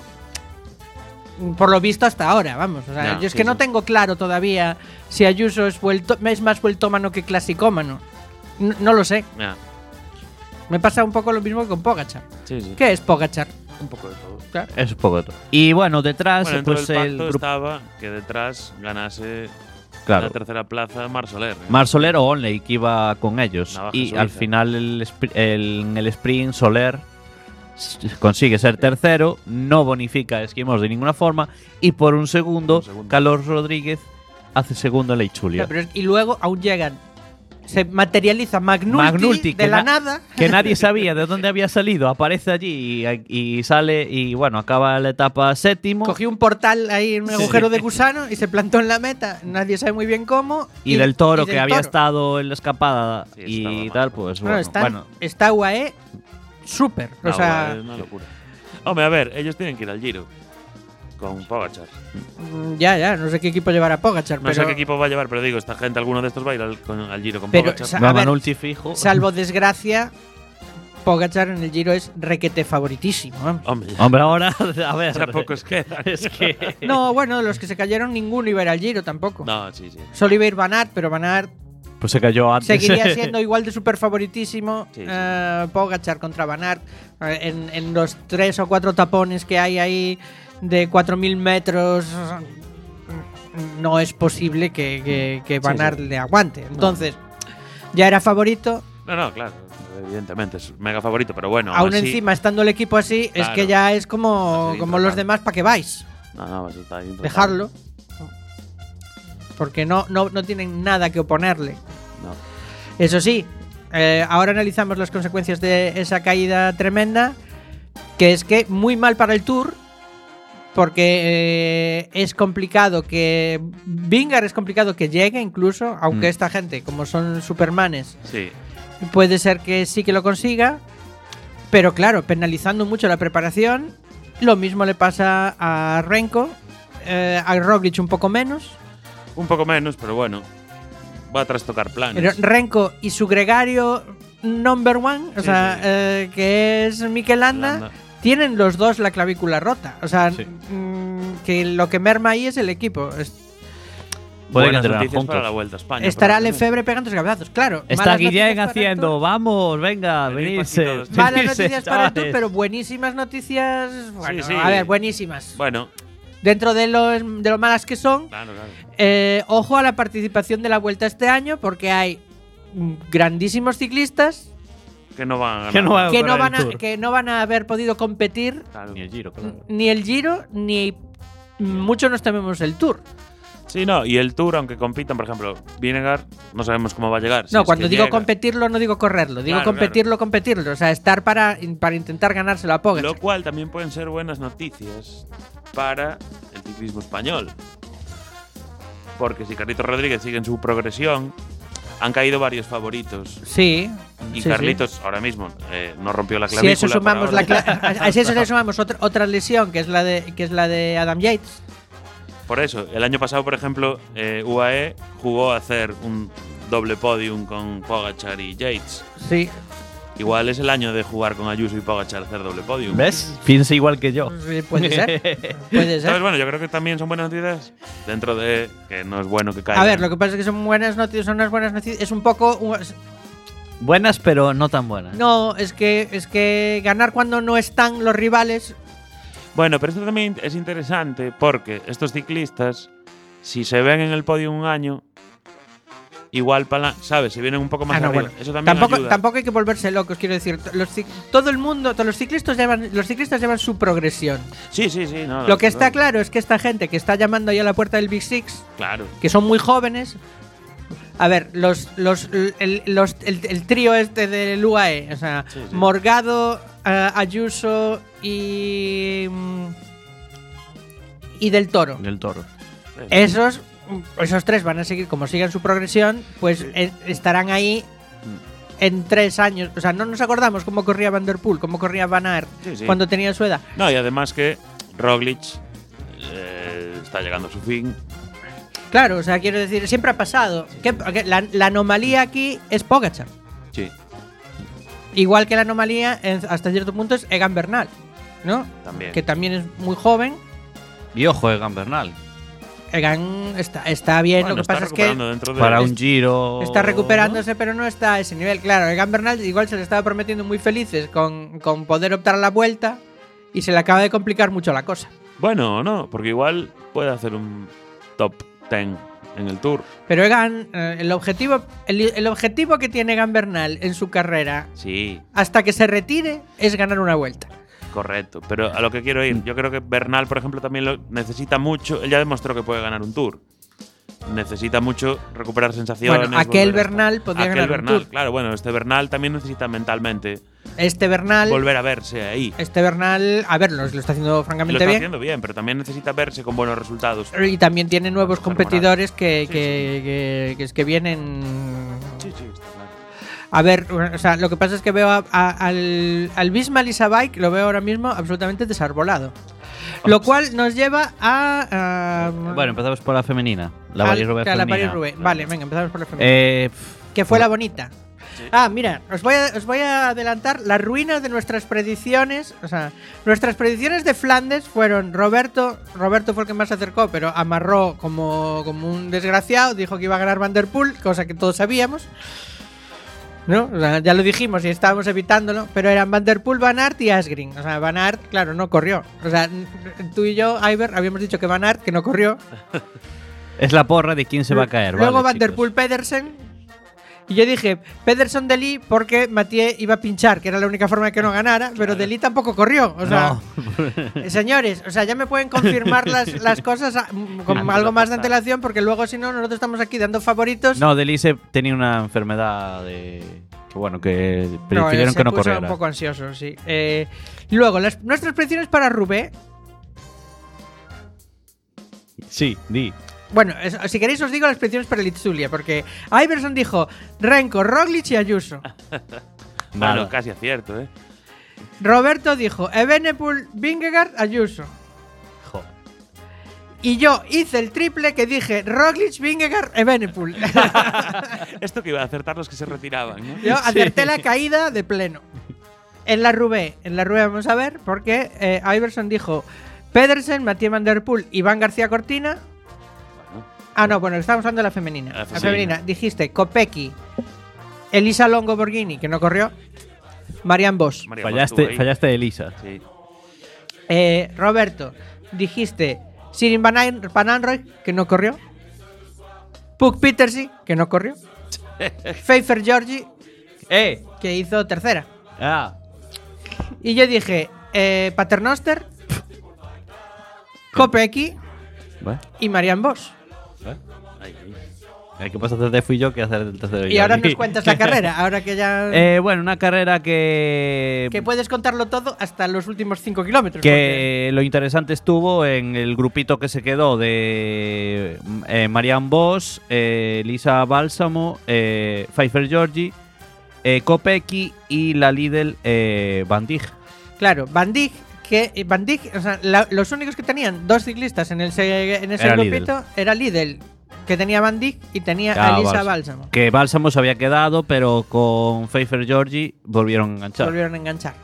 Por lo visto hasta ahora, vamos. O sea, No, yo es sí, que no sí. tengo claro todavía si Ayuso es más vueltómano que clasicómano. No lo sé. Ya, Me pasa un poco lo mismo que con Pogacar. sí, sí. ¿Qué es Pogacar? Un poco de todo. Claro. Es un poco de todo. Y bueno, detrás, Bueno, dentro pues del el pacto grupo. estaba que detrás ganase Claro. la tercera plaza Mar Soler. Mar Soler o Onley que iba con ellos. Navaja Y suiza. al final en el sprint Soler consigue ser tercero, no bonifica a Esquimos de ninguna forma y por un segundo, Carlos Rodríguez hace segundo en la Ichulia. Ya, pero y luego aún llegan. Se materializa Magnulti, Magnulti, de que la na- nada. Que nadie sabía de dónde había salido, aparece allí y sale y bueno, acaba la etapa séptimo. Cogió un portal ahí en un Sí. agujero de gusano y se plantó en la meta. Nadie sabe muy bien cómo. Y del Toro, y que del había Toro. estado en la escapada Sí, y estaba mal. tal, pues Bueno, bueno. está UAE súper. O sea, una locura. Hombre, a ver, ellos tienen que ir al Giro con Pogacar. ya, no sé qué equipo llevará Pogacar, No pero, sé qué equipo va a llevar, pero digo, esta gente, alguno de estos va a ir al Giro con Pero, Pogacar. Va a ver, Magnulti fijo. salvo desgracia, Pogacar en el Giro es requete favoritísimo. vamos. Hombre, ya, Hombre, ahora, a ver. ya pocos quedan. Es que. No, bueno, los que se cayeron ninguno iba a ir al Giro tampoco. No, sí, sí. Solo iba a ir Van Aert, pero Van Aert Pues se cayó antes. seguiría siendo igual de súper favoritísimo. Sí, sí. Pogacar contra Van Aert. En los 3 o 4 tapones que hay ahí de 4.000 metros, no es posible que Van Sí, Aert sí. le aguante. Entonces, ya era favorito. No, claro. Evidentemente, es mega favorito, pero bueno. Aún así- encima, estando el equipo así, es Claro. que ya es Va como, a ser como los intratable. demás, ¿para qué vais? No, eso está ahí intratable. Dejarlo. Porque no tienen nada que oponerle. No. Eso sí, ahora analizamos las consecuencias de esa caída tremenda, que es que muy mal para el Tour, porque es complicado que Vingegaard es complicado que llegue incluso, aunque esta gente, como son supermanes, Sí. puede ser que sí que lo consiga, pero claro, penalizando mucho la preparación. Lo mismo le pasa a Renko, a Roglic un poco menos. Un poco menos, pero bueno. Va a trastocar planes. Pero Renko y su gregario number one, o Sí, sea, sí. que es Mikel Landa, Landa. tienen los dos la clavícula rota. O sea, Sí. que lo que merma ahí es el equipo. Pueden Buenas entrenar noticias juntos. para la Vuelta a España. Estará probablemente. Lefebvre pegando los cabezazos, claro. Está malas Guillén noticias para el haciendo, Tour. vamos, venga, Venid venirse. pa' aquí todos. Malas venirse, noticias para el Tour, chavales. pero buenísimas noticias. Bueno, sí. a ver, buenísimas. Bueno, Dentro de lo malas que son, claro, claro. ojo a la participación de la Vuelta este año, porque hay grandísimos ciclistas Que no van a ganar. Que no van a- que para no, el Tour. que no van a haber podido competir Claro. Ni el Giro, claro. ni el Giro ni mucho nos tememos el Tour. Sí, no, y el Tour, aunque compitan, por ejemplo, Vinegar, no sabemos cómo va a llegar. Si No, es cuando que digo llega. competirlo, no digo correrlo. Digo Claro, competirlo. O sea, estar para intentar ganárselo a Pogačar. Lo cual también pueden ser buenas noticias para el ciclismo español. Porque si Carlitos Rodríguez sigue en su progresión, han caído varios favoritos. Sí. Y sí, Carlitos ahora mismo no rompió la sí. clavícula. Si eso sumamos por ahora. a eso le sumamos otra lesión, que es la de Adam Yates. Por eso, el año pasado, por ejemplo, UAE jugó a hacer un doble podium con Pogačar y Yates. Sí. Igual es el año de jugar con Ayuso y Pogačar a hacer doble podium. ¿Ves? Piensa igual que yo. Sí, puede ser. Puede Entonces, ser. bueno, yo creo que también son buenas noticias dentro de que no es bueno que caigan. A ver, lo que pasa es que son buenas noticias, son unas buenas noticias. Es un poco. Buenas, pero no tan buenas. No, es que ganar cuando no están los rivales. Bueno, pero esto también es interesante porque estos ciclistas, si se ven en el podio un año, igual, ¿sabes? Si vienen un poco más arriba. Bueno. Eso también ayuda. Tampoco hay que volverse locos, quiero decir. Todo el mundo, todos los ciclistas llevan su progresión. Sí, no. Lo que está claro es que esta gente que está llamando ahí a la puerta del Big Six, Claro. que son muy jóvenes. A ver, el trío este del UAE, o sea, Sí. Morgado, Ayuso y Del Toro. Del Toro. Esos tres van a seguir, como sigan su progresión, pues estarán ahí en 3 años. O sea, no nos acordamos cómo corría Van Der Poel, cómo corría Van Aert Sí. cuando tenía su edad. No, y además que Roglic está llegando a su fin. Claro, o sea, quiero decir, siempre ha pasado. Que la anomalía aquí es Pogačar. Sí, Igual que la anomalía, hasta cierto punto, es Egan Bernal, ¿no? también. Que también es muy joven. Y ojo, Egan Bernal. Egan está bien, Bueno, lo que está pasa es que recuperando dentro de Para un Giro. está recuperándose, pero no está a ese nivel. Claro, Egan Bernal igual se le estaba prometiendo muy felices con poder optar a la vuelta y se le acaba de complicar mucho la cosa. Bueno, no, porque igual puede hacer un top 10 en el Tour. Pero Egan, el objetivo que tiene Egan Bernal en su carrera Sí, hasta que se retire es ganar una vuelta. correcto. Pero a lo que quiero ir, yo creo que Bernal, por ejemplo, también lo necesita mucho. Él ya demostró que puede ganar un Tour. Necesita mucho recuperar sensaciones. Bueno, aquel volver a estar. Bernal podía Aquel ganar un Bernal, Tour. claro, bueno, este Bernal también necesita mentalmente Este Bernal, volver a verse ahí. a ver, lo está haciendo Lo francamente está bien. haciendo bien, pero también necesita verse con buenos resultados. Y también tiene nuevos Hormonal. competidores Sí, que vienen. Sí, está claro. A ver, o sea, lo que pasa es que veo al Bismal Bike, lo veo ahora mismo absolutamente desarbolado. Lo cual nos lleva a. Bueno, empezamos por la femenina. La París-Roubaix la femenina. París-Roubaix. Vale, venga, empezamos por la femenina. Que fue la bonita. Ah, mira, os voy a adelantar las ruinas de nuestras predicciones. O sea, nuestras predicciones de Flandes fueron Roberto fue el que más se acercó, pero amarró como un desgraciado. Dijo que iba a ganar Van Der Poel, cosa que todos sabíamos. ¿No? O sea, ya lo dijimos y estábamos evitándolo, pero eran Van Der Poel, Van Aert y Asgreen. O sea, Van Aert, claro, no corrió. O sea, tú y yo, Iver, habíamos dicho que Van Aert, que no corrió. Es la porra de quién se va a caer. Luego vale, Van Der chicos. Poel, Pedersen. Y yo dije, Pedersen Deli porque Mathieu iba a pinchar, que era la única forma de que no ganara, pero Deli tampoco corrió. O sea, señores, o sea, ya me pueden confirmar las cosas con Antes algo de más de apostar. antelación, porque luego si no, nosotros estamos aquí dando favoritos. No, Delice tenía una enfermedad que bueno, que prefirieron se que no puso corriera. un poco ansioso, sí. Luego, nuestras predicciones para Roubaix. Sí, di. Bueno, si queréis os digo las predicciones para el Itzulia, porque Iverson dijo Renko, Roglic y Ayuso. Bueno, Nada. casi acierto, ¿eh? Roberto dijo Evenepoel, Vingegaard, Ayuso. Jo. Y yo hice el triple que dije Roglic, Vingegaard, Evenepoel. Esto que iba a acertar los que se retiraban, ¿no? Yo acerté la caída de pleno. En la Roubaix vamos a ver, porque Iverson dijo Pedersen, Mathieu Van Der Poel, Iván García Cortina. Ah, no, bueno, estamos hablando de la femenina. La La femenina. femenina. Dijiste Kopecky, Elisa Longo Borghini, que no corrió, Marianne Vos. María Bosch estuvo ahí. Fallaste, Elisa. Sí. Roberto, dijiste Sirin Van Anrooy, que no corrió, Puk Petersi, que no corrió, Pfeiffer Georgi, que hizo tercera. Ah. Y yo dije Paternoster, Kopecky Bueno, y Marianne Vos. ¿qué pasa hacer de fui yo que hacer el tercero? Y ahora nos cuentas la carrera, ahora que ya... Bueno, una carrera que puedes contarlo todo hasta los últimos 5 kilómetros. Que lo interesante estuvo en el grupito que se quedó de Marianne Vos, Lisa Bálsamo, Pfeiffer Georgi, Kopecky y la Lidl Van Dijk. Claro, Van Dijk, o sea, los únicos que tenían 2 ciclistas en ese Era grupito era Lidl, que tenía Van Dijk y tenía a Lisa Bálsamo. Que Bálsamo se había quedado, pero con Pfeiffer Georgi volvieron a enganchar.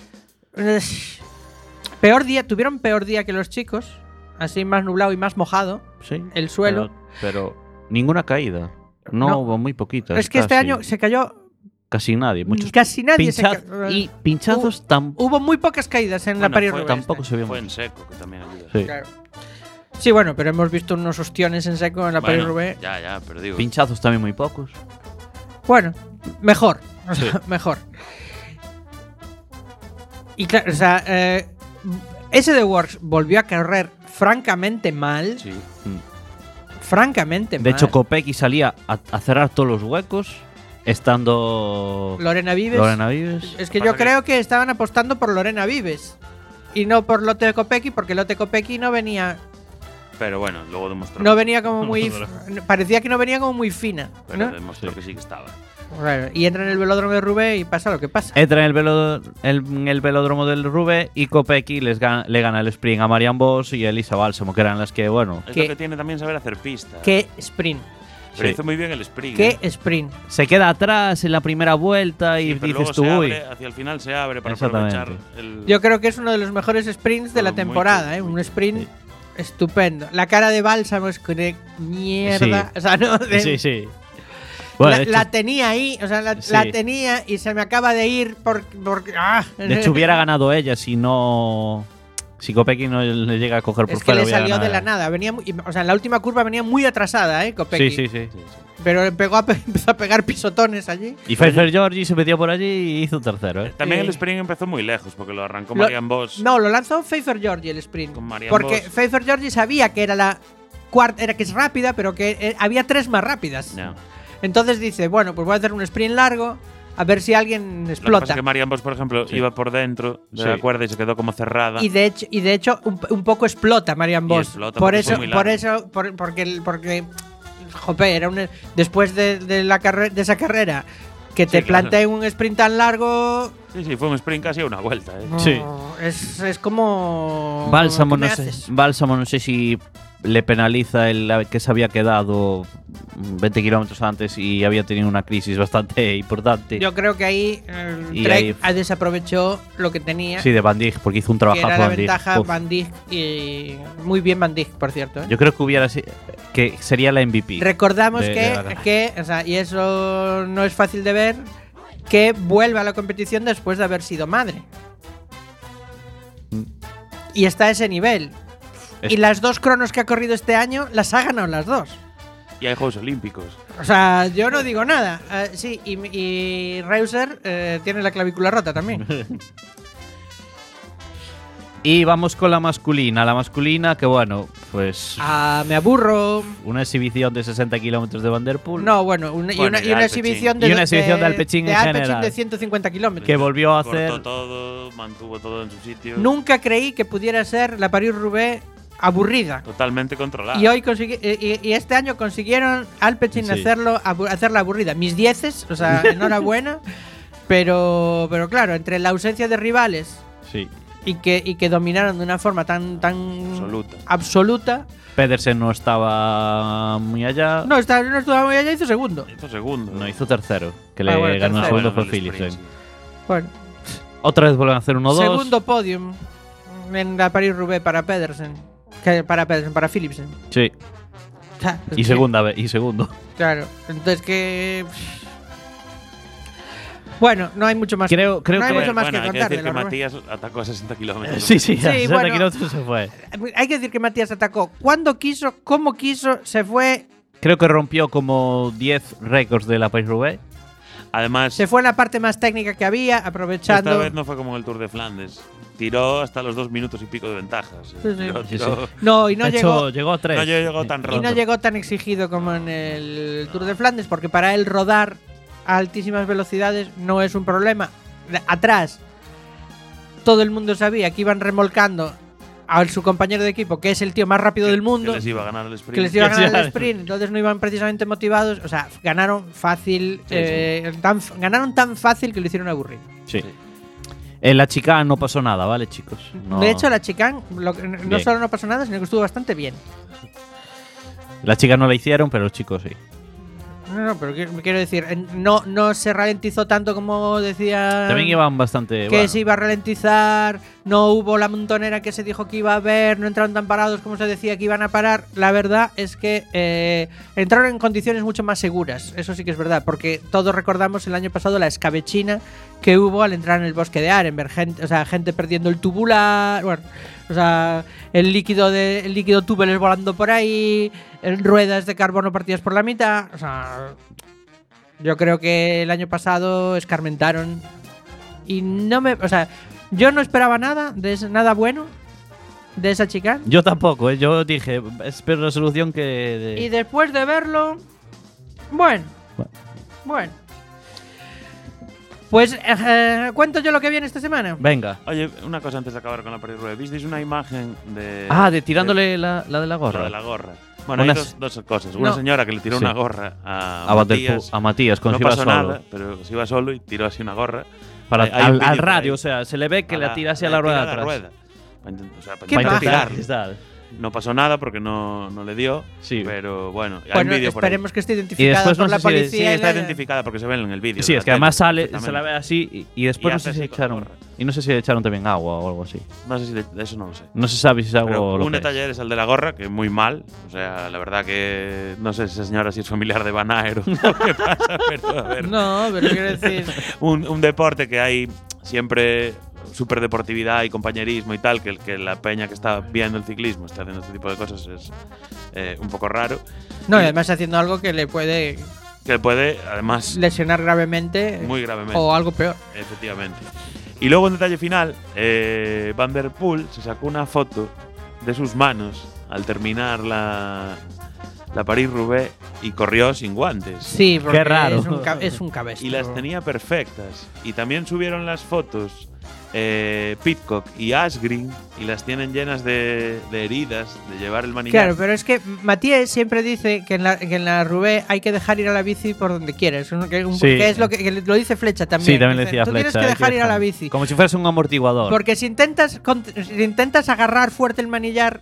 Tuvieron peor día que los chicos, así más nublado y más mojado. Sí, el suelo. Pero ninguna caída. No hubo muy poquitas. Es que este año se cayó casi nadie. Casi nadie se cayó. Y pinchazos tampoco. Hubo muy pocas caídas en la París-Roubaix. Tampoco se vio Fue mucho. en seco, que también ayuda. Sí. Claro. Sí, bueno, pero hemos visto unos ostiones en seco en la París-Roubaix. Ya, pero digo. Pinchazos también muy pocos. Bueno, mejor. O sea, Sí. mejor. Y claro, o sea, SD Works volvió a correr francamente mal. Sí. Francamente mal. De hecho, Kopecky salía a cerrar todos los huecos, estando Lorena Vives. Es que Pasa yo creo que estaban apostando por Lorena Vives. Y no por Lotte Kopecky, porque Lotte Kopecky no venía. Pero bueno, luego demostró. No venía como muy. Parecía que no venía como muy fina. Pero ¿no? demostró que sí que estaba. Claro, y entra en el velódromo de Roubaix y pasa lo que pasa. Entra en el velódromo del Roubaix y Kopecky le gana el sprint a Marianne Vos y a Elisa Bálsamo, que eran las que, bueno, Es ¿Qué? lo que tiene también saber hacer pista. ¡Qué sprint! Pero Sí. hizo muy bien el sprint. ¡Qué sprint! se queda atrás en la primera vuelta y Sí, pero dices luego tú, se uy. abre, hacia el final se abre para Exactamente. aprovechar el. Yo creo que es uno de los mejores sprints de la Muy temporada, chulo, ¿eh? muy Un chulo. sprint Sí. estupendo. La cara de Bálsamo es de mierda. Sí. O sea, no. Sí. Bueno, la, de hecho, la tenía ahí, o sea, la Sí. tenía y se me acaba de ir porque. de hecho, hubiera ganado ella si no. Si Kopecky no le llega a coger por Es que fuera. le hubiera salió de ganado la ella. nada. Venía o sea, en la última curva venía muy atrasada, Kopecky. Sí. Pero empezó a pegar pisotones allí. Y Pfeiffer Georgi se metió por allí y hizo tercero, ¿eh? También Sí. el sprint empezó muy lejos porque lo arrancó Lo- Marianne Vos. No, lo lanzó Pfeiffer Georgi el sprint. Con Marianne Porque Vos. Pfeiffer Georgi sabía que era la cuarta, era que es rápida, pero que había 3 más rápidas. No. Entonces dice, bueno, pues voy a hacer un sprint largo, a ver si alguien Lo que explota. pasa es que Marianne Vos, por ejemplo, Sí. iba por dentro de Sí. la cuerda y se quedó como cerrada. Y de hecho un poco explota Marianne Y Vos. explota Por porque eso, fue muy largo. porque jope, era después de esa carrera que te Sí, claro. plantea un sprint tan largo. Sí, fue un sprint casi a una vuelta. Sí. Es como. Bálsamo ¿qué me no sé. haces? Bálsamo no sé si le penaliza el que se había quedado 20 kilómetros antes y había tenido una crisis bastante importante. Yo creo que ahí Y Trek ahí- desaprovechó lo que tenía. Sí, de Van Dijk, porque hizo un que trabajazo era la Van Dijk. ventaja Uf. Van Dijk y muy bien Van Dijk, por cierto. ¿eh? Yo creo que sería la MVP. Recordamos de la carrera. o sea, y eso no es fácil de ver, que vuelve a la competición después de haber sido madre. Mm. Y está a ese nivel. Es- Y las 2 cronos que ha corrido este año las ha ganado las 2. Y hay Juegos Olímpicos. O sea, yo no digo nada. Sí, y Reuser tiene la clavícula rota también. Y vamos con la masculina. La masculina, que bueno, pues. Me aburro. Una exhibición de 60 kilómetros de Van der Poel. No, bueno, Bueno, y y una Alpecin. exhibición de Y una exhibición de Alpecin en Alpecin general. de 150 kilómetros. Que volvió a hacer. Cortó todo, mantuvo todo en su sitio. Nunca creí que pudiera ser la París-Roubaix aburrida. Totalmente controlado. Y hoy y este año consiguieron Alpecin Sí. hacerla aburrida. Mis 10, o sea, enhorabuena. pero claro, entre la ausencia de rivales Sí. y que dominaron de una forma tan absoluta. Pedersen no estaba muy allá. No estuvo muy allá, hizo segundo. Hizo segundo. No, hizo tercero. Que le bueno, ganó el tercero. segundo fue en el sprint, Philipsen. sí. Bueno, Otra vez vuelven a hacer 1-2. segundo podium en la París-Roubaix para Pedersen. Para Philipsen. Sí. O sea, es Y que- segunda vez. Y segundo. Claro, entonces que. Bueno, no hay mucho más. Creo no hay que. mucho más Bueno, que hay que contar decir de que la Roubaix. Matías atacó a 60 kilómetros. Sí, sí, Sí, a 60 bueno. kilómetros se fue. Hay que decir que Matías atacó cuando quiso, cómo quiso, se fue. Creo que rompió como 10 récords de la Paris-Roubaix. Además, Se fue en la parte más técnica que había, aprovechando. esta vez no fue como en el Tour de Flandes. Tiró hasta los 2 minutos y pico de ventajas. Sí, sí. Tiró- No, y no De llegó. hecho, llegó a 3. No llegó tan Y roto. no llegó tan exigido como en el Tour de Flandes, porque para él rodar a altísimas velocidades no es un problema. Atrás, todo el mundo sabía que iban remolcando a su compañero de equipo, que es el tío más rápido del mundo, Que les iba a ganar el sprint. que les iba a ganar Ya. el sprint, entonces no iban precisamente motivados. O sea, ganaron fácil, Sí, ganaron tan fácil que lo hicieron aburrido. Sí. En la chicane no pasó nada, ¿vale, chicos? No. De hecho, la chicane no Bien. solo no pasó nada, sino que estuvo bastante bien. La chica no la hicieron, pero los chicos sí. No, pero quiero decir, no se ralentizó tanto como decía. También iban bastante. Que bueno. se iba a ralentizar, no hubo la montonera que se dijo que iba a haber, no entraron tan parados como se decía que iban a parar. La verdad es que entraron en condiciones mucho más seguras, eso sí que es verdad, porque todos recordamos el año pasado la escabechina que hubo al entrar en el bosque de Arenberg, gente perdiendo el tubular, bueno, o sea, el líquido túbeles volando por ahí, ruedas de carbono partidas por la mitad, o sea, yo creo que el año pasado escarmentaron y yo no esperaba nada bueno de esa chica. Yo tampoco, ¿eh? Yo dije, espero la solución que. Y después de verlo, bueno. Pues cuento yo lo que viene esta semana. Venga. Oye, una cosa antes de acabar con la París-Roubaix. ¿Visteis una imagen de. De tirándole la de la gorra. La de la gorra. Bueno, Unas- hay dos cosas. Una No. señora que le tiró Sí. una gorra a A Matías. Matías, con No si iba pasó solo. nada, pero se iba solo y tiró así una gorra. Para, Hay un vídeo al por radio, ahí. o sea, se le ve que A la tira hacia la rueda de atrás. Para Qué intentar paja. tirarle. Está. No pasó nada porque no le dio. Sí. Pero bueno, hay un Bueno, vídeo por ahí. esperemos que esté Y identificada después por no la sé si- policía. Sí, y está la- identificada porque se ve en el vídeo. Sí, de es que la además tele, sale, se perfectamente. la ve así y después Y no sé hace si así con la echaron. gorra. Y no sé si le echaron también agua o algo así. No sé si de eso no lo sé. No se sabe si es agua Pero o lo un que es. detalle es el de la gorra, que muy mal. O sea, la verdad que no sé si esa señora si es familiar de Van Aert o qué pasa, pero a ver. No, pero quiero decir. Un deporte que hay siempre super deportividad y compañerismo y tal, que la peña que está viendo el ciclismo está haciendo este tipo de cosas es un poco raro. No, y Y además haciendo algo que le puede que puede, además, lesionar gravemente muy gravemente. o algo peor. Efectivamente. Y luego, en detalle final, Van der Poel se sacó una foto de sus manos al terminar la París-Roubaix y corrió sin guantes. Sí, porque Qué raro. es un cabestro. Y las tenía perfectas. Y también subieron las fotos Pidcock y Asgreen y las tienen llenas de heridas, de llevar el manillazo. Claro, pero es que Matías siempre dice que en la Roubaix hay que dejar ir a la bici por donde quieras. Sí. Que es lo que lo dice Flecha también. Sí, también le Dice, decía tú Flecha. tienes que hay dejar ir a la dejar- bici. Como si fuese un amortiguador. Porque si intentas agarrar fuerte el manillar,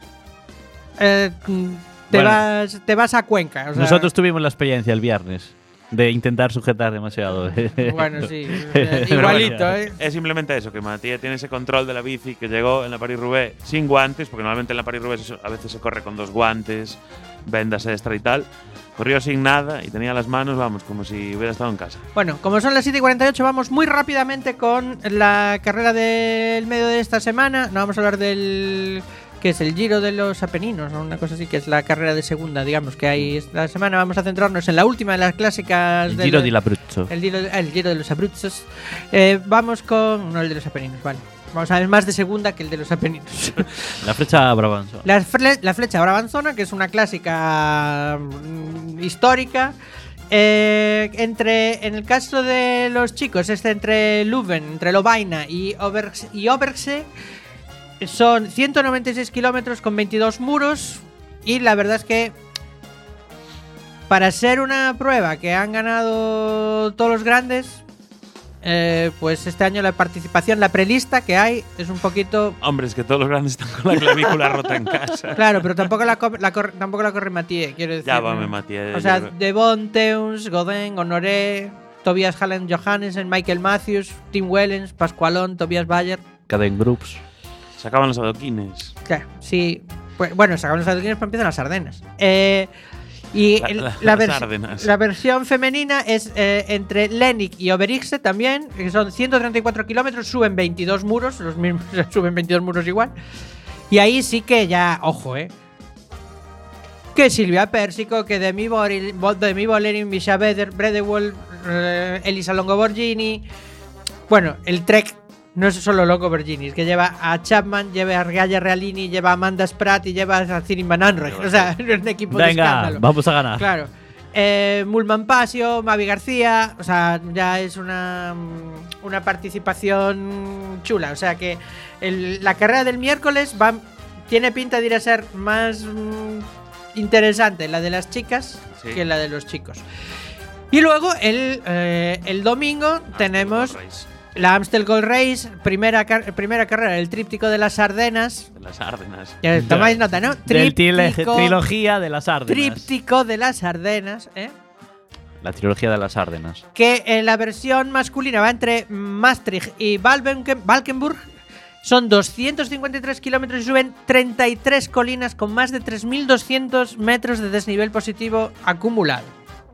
te Bueno. vas a Cuenca. O sea, Nosotros tuvimos la experiencia el viernes de intentar sujetar demasiado. Bueno, sí. Pero Igualito, bueno, ¿eh? Es simplemente eso, que Matías tiene ese control de la bici que llegó en la París-Roubaix sin guantes, porque normalmente en la París-Roubaix a veces se corre con 2 guantes, vendas extra y tal. Corrió sin nada y tenía las manos, vamos, como si hubiera estado en casa. Bueno, como son las 7:48, vamos muy rápidamente con la carrera del medio de esta semana. No vamos a hablar del que es el Giro de los Apeninos, ¿no? Una cosa así, que es la carrera de segunda, digamos, que hay esta semana. Vamos a centrarnos en la última de las clásicas El del Giro di Abruzzo. el Giro de los Abruzzos. Vamos con... No, el de los Apeninos, vale. Vamos a ver más de segunda que el de los Apeninos. La flecha Brabanzona. La flecha brabanzona, que es una clásica histórica. En el caso de los chicos, entre Leuven, entre Lovaina y Obergse, son 196 kilómetros con 22 muros. Y la verdad es que para ser una prueba que han ganado todos los grandes, pues este año la participación, la prelista que hay es un poquito... Hombre, es que todos los grandes están con la clavícula rota en casa. Claro, pero tampoco la corre Matías, quiero decir. Ya va, Matías. O sea, Devon, Teuns, Godin, Honoré, Tobias Hallen Johannessen, Michael Matthews, Tim Wellens, Pascualón, Tobias Bayer. Caden Groups. Se acaban los adoquines. Claro, sí. Pues, bueno, sacamos los adoquines para empiezan las Ardenas. Y Las Ardenas. la versión femenina es entre Lenik y Oberigse también, que son 134 kilómetros, suben 22 muros, los mismos suben 22 muros igual. Y ahí sí que ya, ojo, que Silvia Pérsico, que Demi Bolerín, Misha Bredewell, Elisa Longoborgini. Bueno, el Trek no es solo Longoborgini, es que lleva a Chapman, lleva a Gaia Realini, lleva a Amanda Spratt y lleva a Ciri Van Anrich. O sea, es un equipo de escándalo. Vamos a ganar. Claro. Mulman Pasio, Mavi García, o sea, ya es una participación chula. O sea que la carrera del miércoles tiene pinta de ir a ser más interesante la de las chicas que la de los chicos. Y luego el domingo tenemos la Amstel Gold Race, primera carrera del tríptico de las Ardenas. De las Ardenas. Tomáis nota, ¿no? Trilogía de las Ardenas. Tríptico de las Ardenas, La trilogía de las Ardenas. Que en la versión masculina va entre Maastricht y Valkenburg. Son 253 kilómetros y suben 33 colinas con más de 3.200 metros de desnivel positivo acumulado.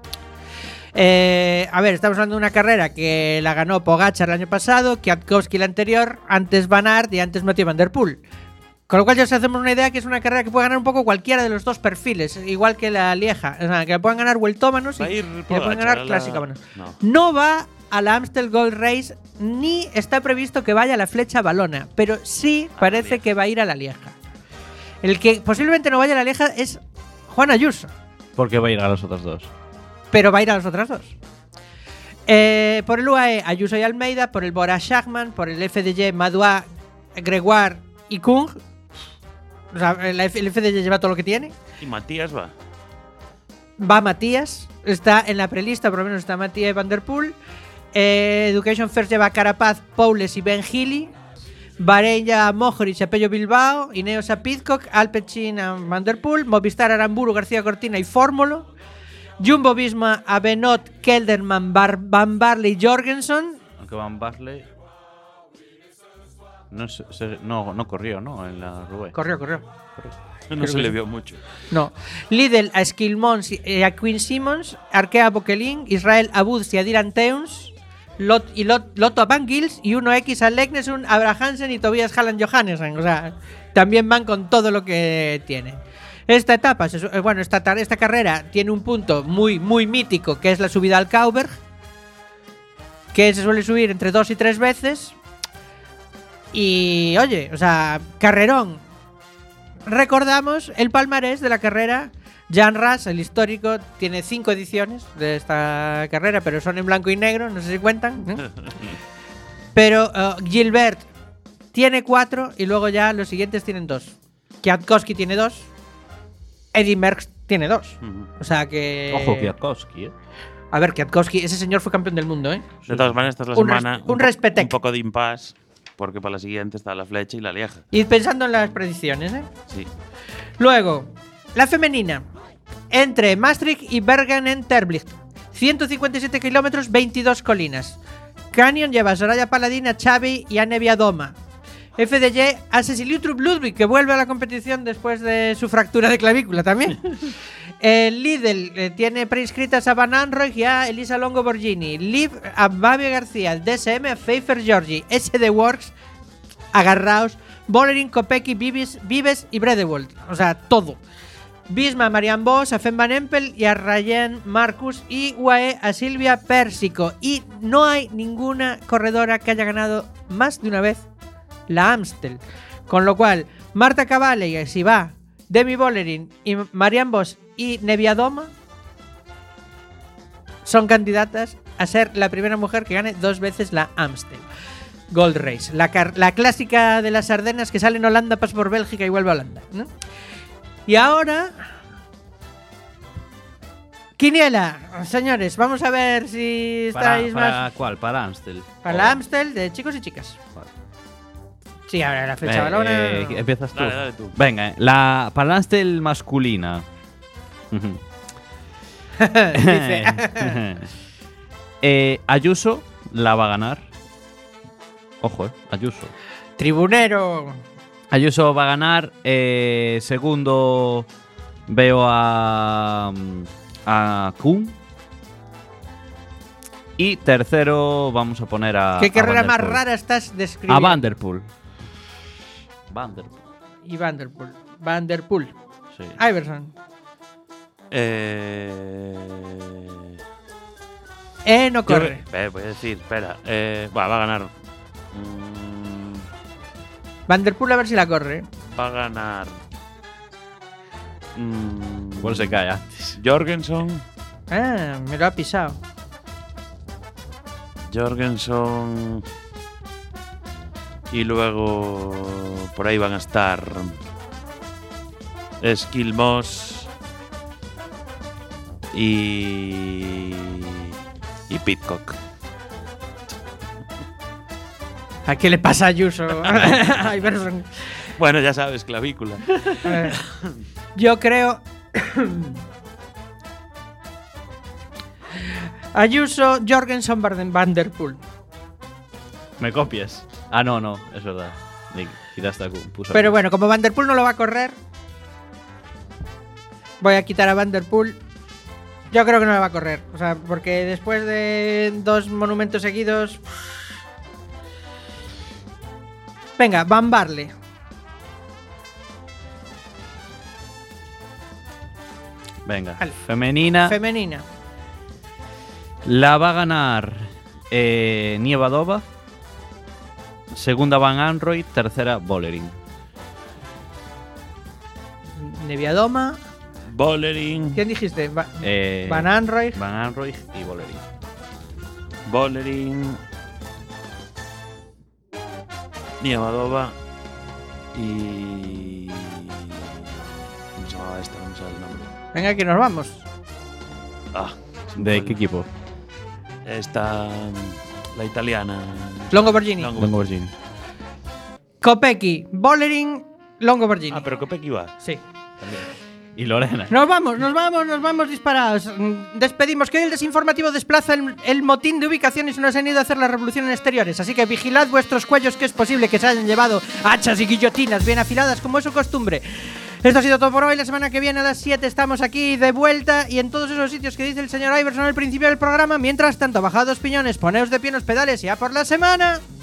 A ver, estamos hablando de una carrera que la ganó Pogačar el año pasado, Kwiatkowski el anterior, antes Van Aert y antes Mathieu Van Der Poel. Con lo cual ya os hacemos una idea que es una carrera que puede ganar un poco cualquiera de los dos perfiles, igual que la Lieja. O sea, que la puedan ganar vueltómanos y la pueden ganar clásicómanos. No va a la Amstel Gold Race ni está previsto que vaya a la Flecha Valona, pero sí parece que va a ir a la Lieja. El que posiblemente no vaya a la Lieja es Juan Ayuso. Porque va a ir a las otras dos. Pero va a ir a las otras dos. Por el UAE, Ayuso y Almeida. Por el Bora Schachmann. Por el FDJ, Madouas, Gregoire y Kung. O sea, el FDJ lleva todo lo que tiene. ¿Y Matías va? Va Matías. Está en la prelista, por lo menos está Matías y Van Der Poel. Education First lleva a Carapaz, Poules y Ben Healy. Bahrein ya a Mohoric, a Pello Bilbao. Ineos a Pidcock, Alpecin a Van Der Poel. Movistar, Aramburu, García Cortina y Fórmulo. Jumbo Visma a Benoit, Kelderman, Van Barley y Jorgensen. Aunque Van Barley no corrió, ¿no? En la Roubaix. Corrió. No se le vio mucho. No. Lidl a Skilmons y a Quinn Simmons. Arkea a Bokelin. Israel a Woods y a Dylan Teuns. Lotto a Van Gils. Y 1X a Leknesund, Abra Hansen y Tobias Halland Johannessen. O sea, también van con todo lo que tiene. Esta etapa, bueno, esta carrera tiene un punto muy, muy mítico, que es la subida al Kauberg, que se suele subir entre 2 y 3 veces. Y, oye, o sea, carrerón. Recordamos el palmarés de la carrera. Jan Ras, el histórico, tiene 5 ediciones de esta carrera, pero son en blanco y negro, no sé si cuentan. Pero Gilbert tiene 4 y luego ya los siguientes tienen 2. Kwiatkowski tiene 2. Eddy Merckx tiene 2. O sea que... Ojo, Kwiatkowski, A ver, Kwiatkowski, ese señor fue campeón del mundo, De todas maneras, esta es la semana un poco de impasse, porque para la siguiente está la Flecha y la Lieja. Y pensando en las predicciones, Sí. Luego, la femenina. Entre Maastricht y Bergen en Terblicht. 157 kilómetros, 22 colinas. Canyon lleva a Soraya Paladin, a Xavi y a Nevia Doma. FDJ a Cecilie Uttrup Ludwig, que vuelve a la competición después de su fractura de clavícula también. Lidl tiene preinscritas a Van Anrooij y a Elisa Longoborgini. Liv a Mavi García. DSM a Pfeiffer Georgi. SD Works, agarraos. Bollering, Kopecky, Vives y Bredewold. O sea, todo. Visma a Marianne Vos, a Fem Van Empel y a Ryan Marcus. Y UAE a Silvia Pérsico. Y no hay ninguna corredora que haya ganado más de una vez la Amstel. Con lo cual, Marta Cavalli, si va, Demi Bollering y Marianne Vos y Nevia Doma son candidatas a ser la primera mujer que gane 2 veces la Amstel Gold Race. La clásica de las Ardenas que sale en Holanda, pasa por Bélgica y vuelve a Holanda, ¿no? Y ahora... Quiniela, señores, vamos a ver si estáis más... ¿Para cuál? ¿Para Amstel? Para la Amstel de chicos y chicas. Sí, ahora la Flecha Valona. Empiezas tú. Dale tú. Venga, para la Amstel masculina. Ayuso la va a ganar. Ojo, Ayuso. Tribunero. Ayuso va a ganar. Segundo veo a Kuhn. Y tercero vamos a poner a... ¿Qué carrera a más Van der Poel. rara estás describiendo? A Van der Poel. Y Van der Poel. Van der Poel. Sí. Iverson. No corre. Voy a decir, espera. Va a ganar. Van der Poel a ver si la corre. Va a ganar. Igual se cae antes. Jorgensen. Me lo ha pisado. Jorgensen. Y luego por ahí van a estar Skilmos y Pidcock. ¿A qué le pasa a Ayuso? A Iverson. Bueno, ya sabes, clavícula. Yo creo. Ayuso, Jorgensen, Van der Poel. ¿Me copias? Ah, no, es verdad. Quitaste puso Pero bueno, como Van der Poel no lo va a correr, voy a quitar a Van der Poel. Yo creo que no lo va a correr. O sea, porque después de 2 monumentos seguidos. Venga, Van Barle. Venga, Vale. femenina. Femenina. La va a ganar Nievadova. Segunda Van Anrooy. Tercera Bollering. Neviadoma. Bollering. ¿Quién dijiste? Van Van Anrooy. Anrooy y Bollering. Bollering. Nievadova. Y. ¿Cómo se llamaba esta? No me sale el nombre. Venga, que nos vamos. ¿De qué equipo? Esta. La italiana. Longo Borghini. Longo Borghini. Kopecky, Bollering, Longo Borghini. Pero Kopecky va. Sí. Y Lorena. Nos vamos disparados. Despedimos que hoy el desinformativo desplaza el motín de ubicaciones y nos han ido a hacer la revolución en exteriores. Así que vigilad vuestros cuellos, que es posible que se hayan llevado hachas y guillotinas bien afiladas como es su costumbre. Esto ha sido todo por hoy. La semana que viene a las 7 estamos aquí de vuelta y en todos esos sitios que dice el señor Iverson al principio del programa. Mientras tanto, bajad 2 piñones, poneos de pie en los pedales y a por la semana.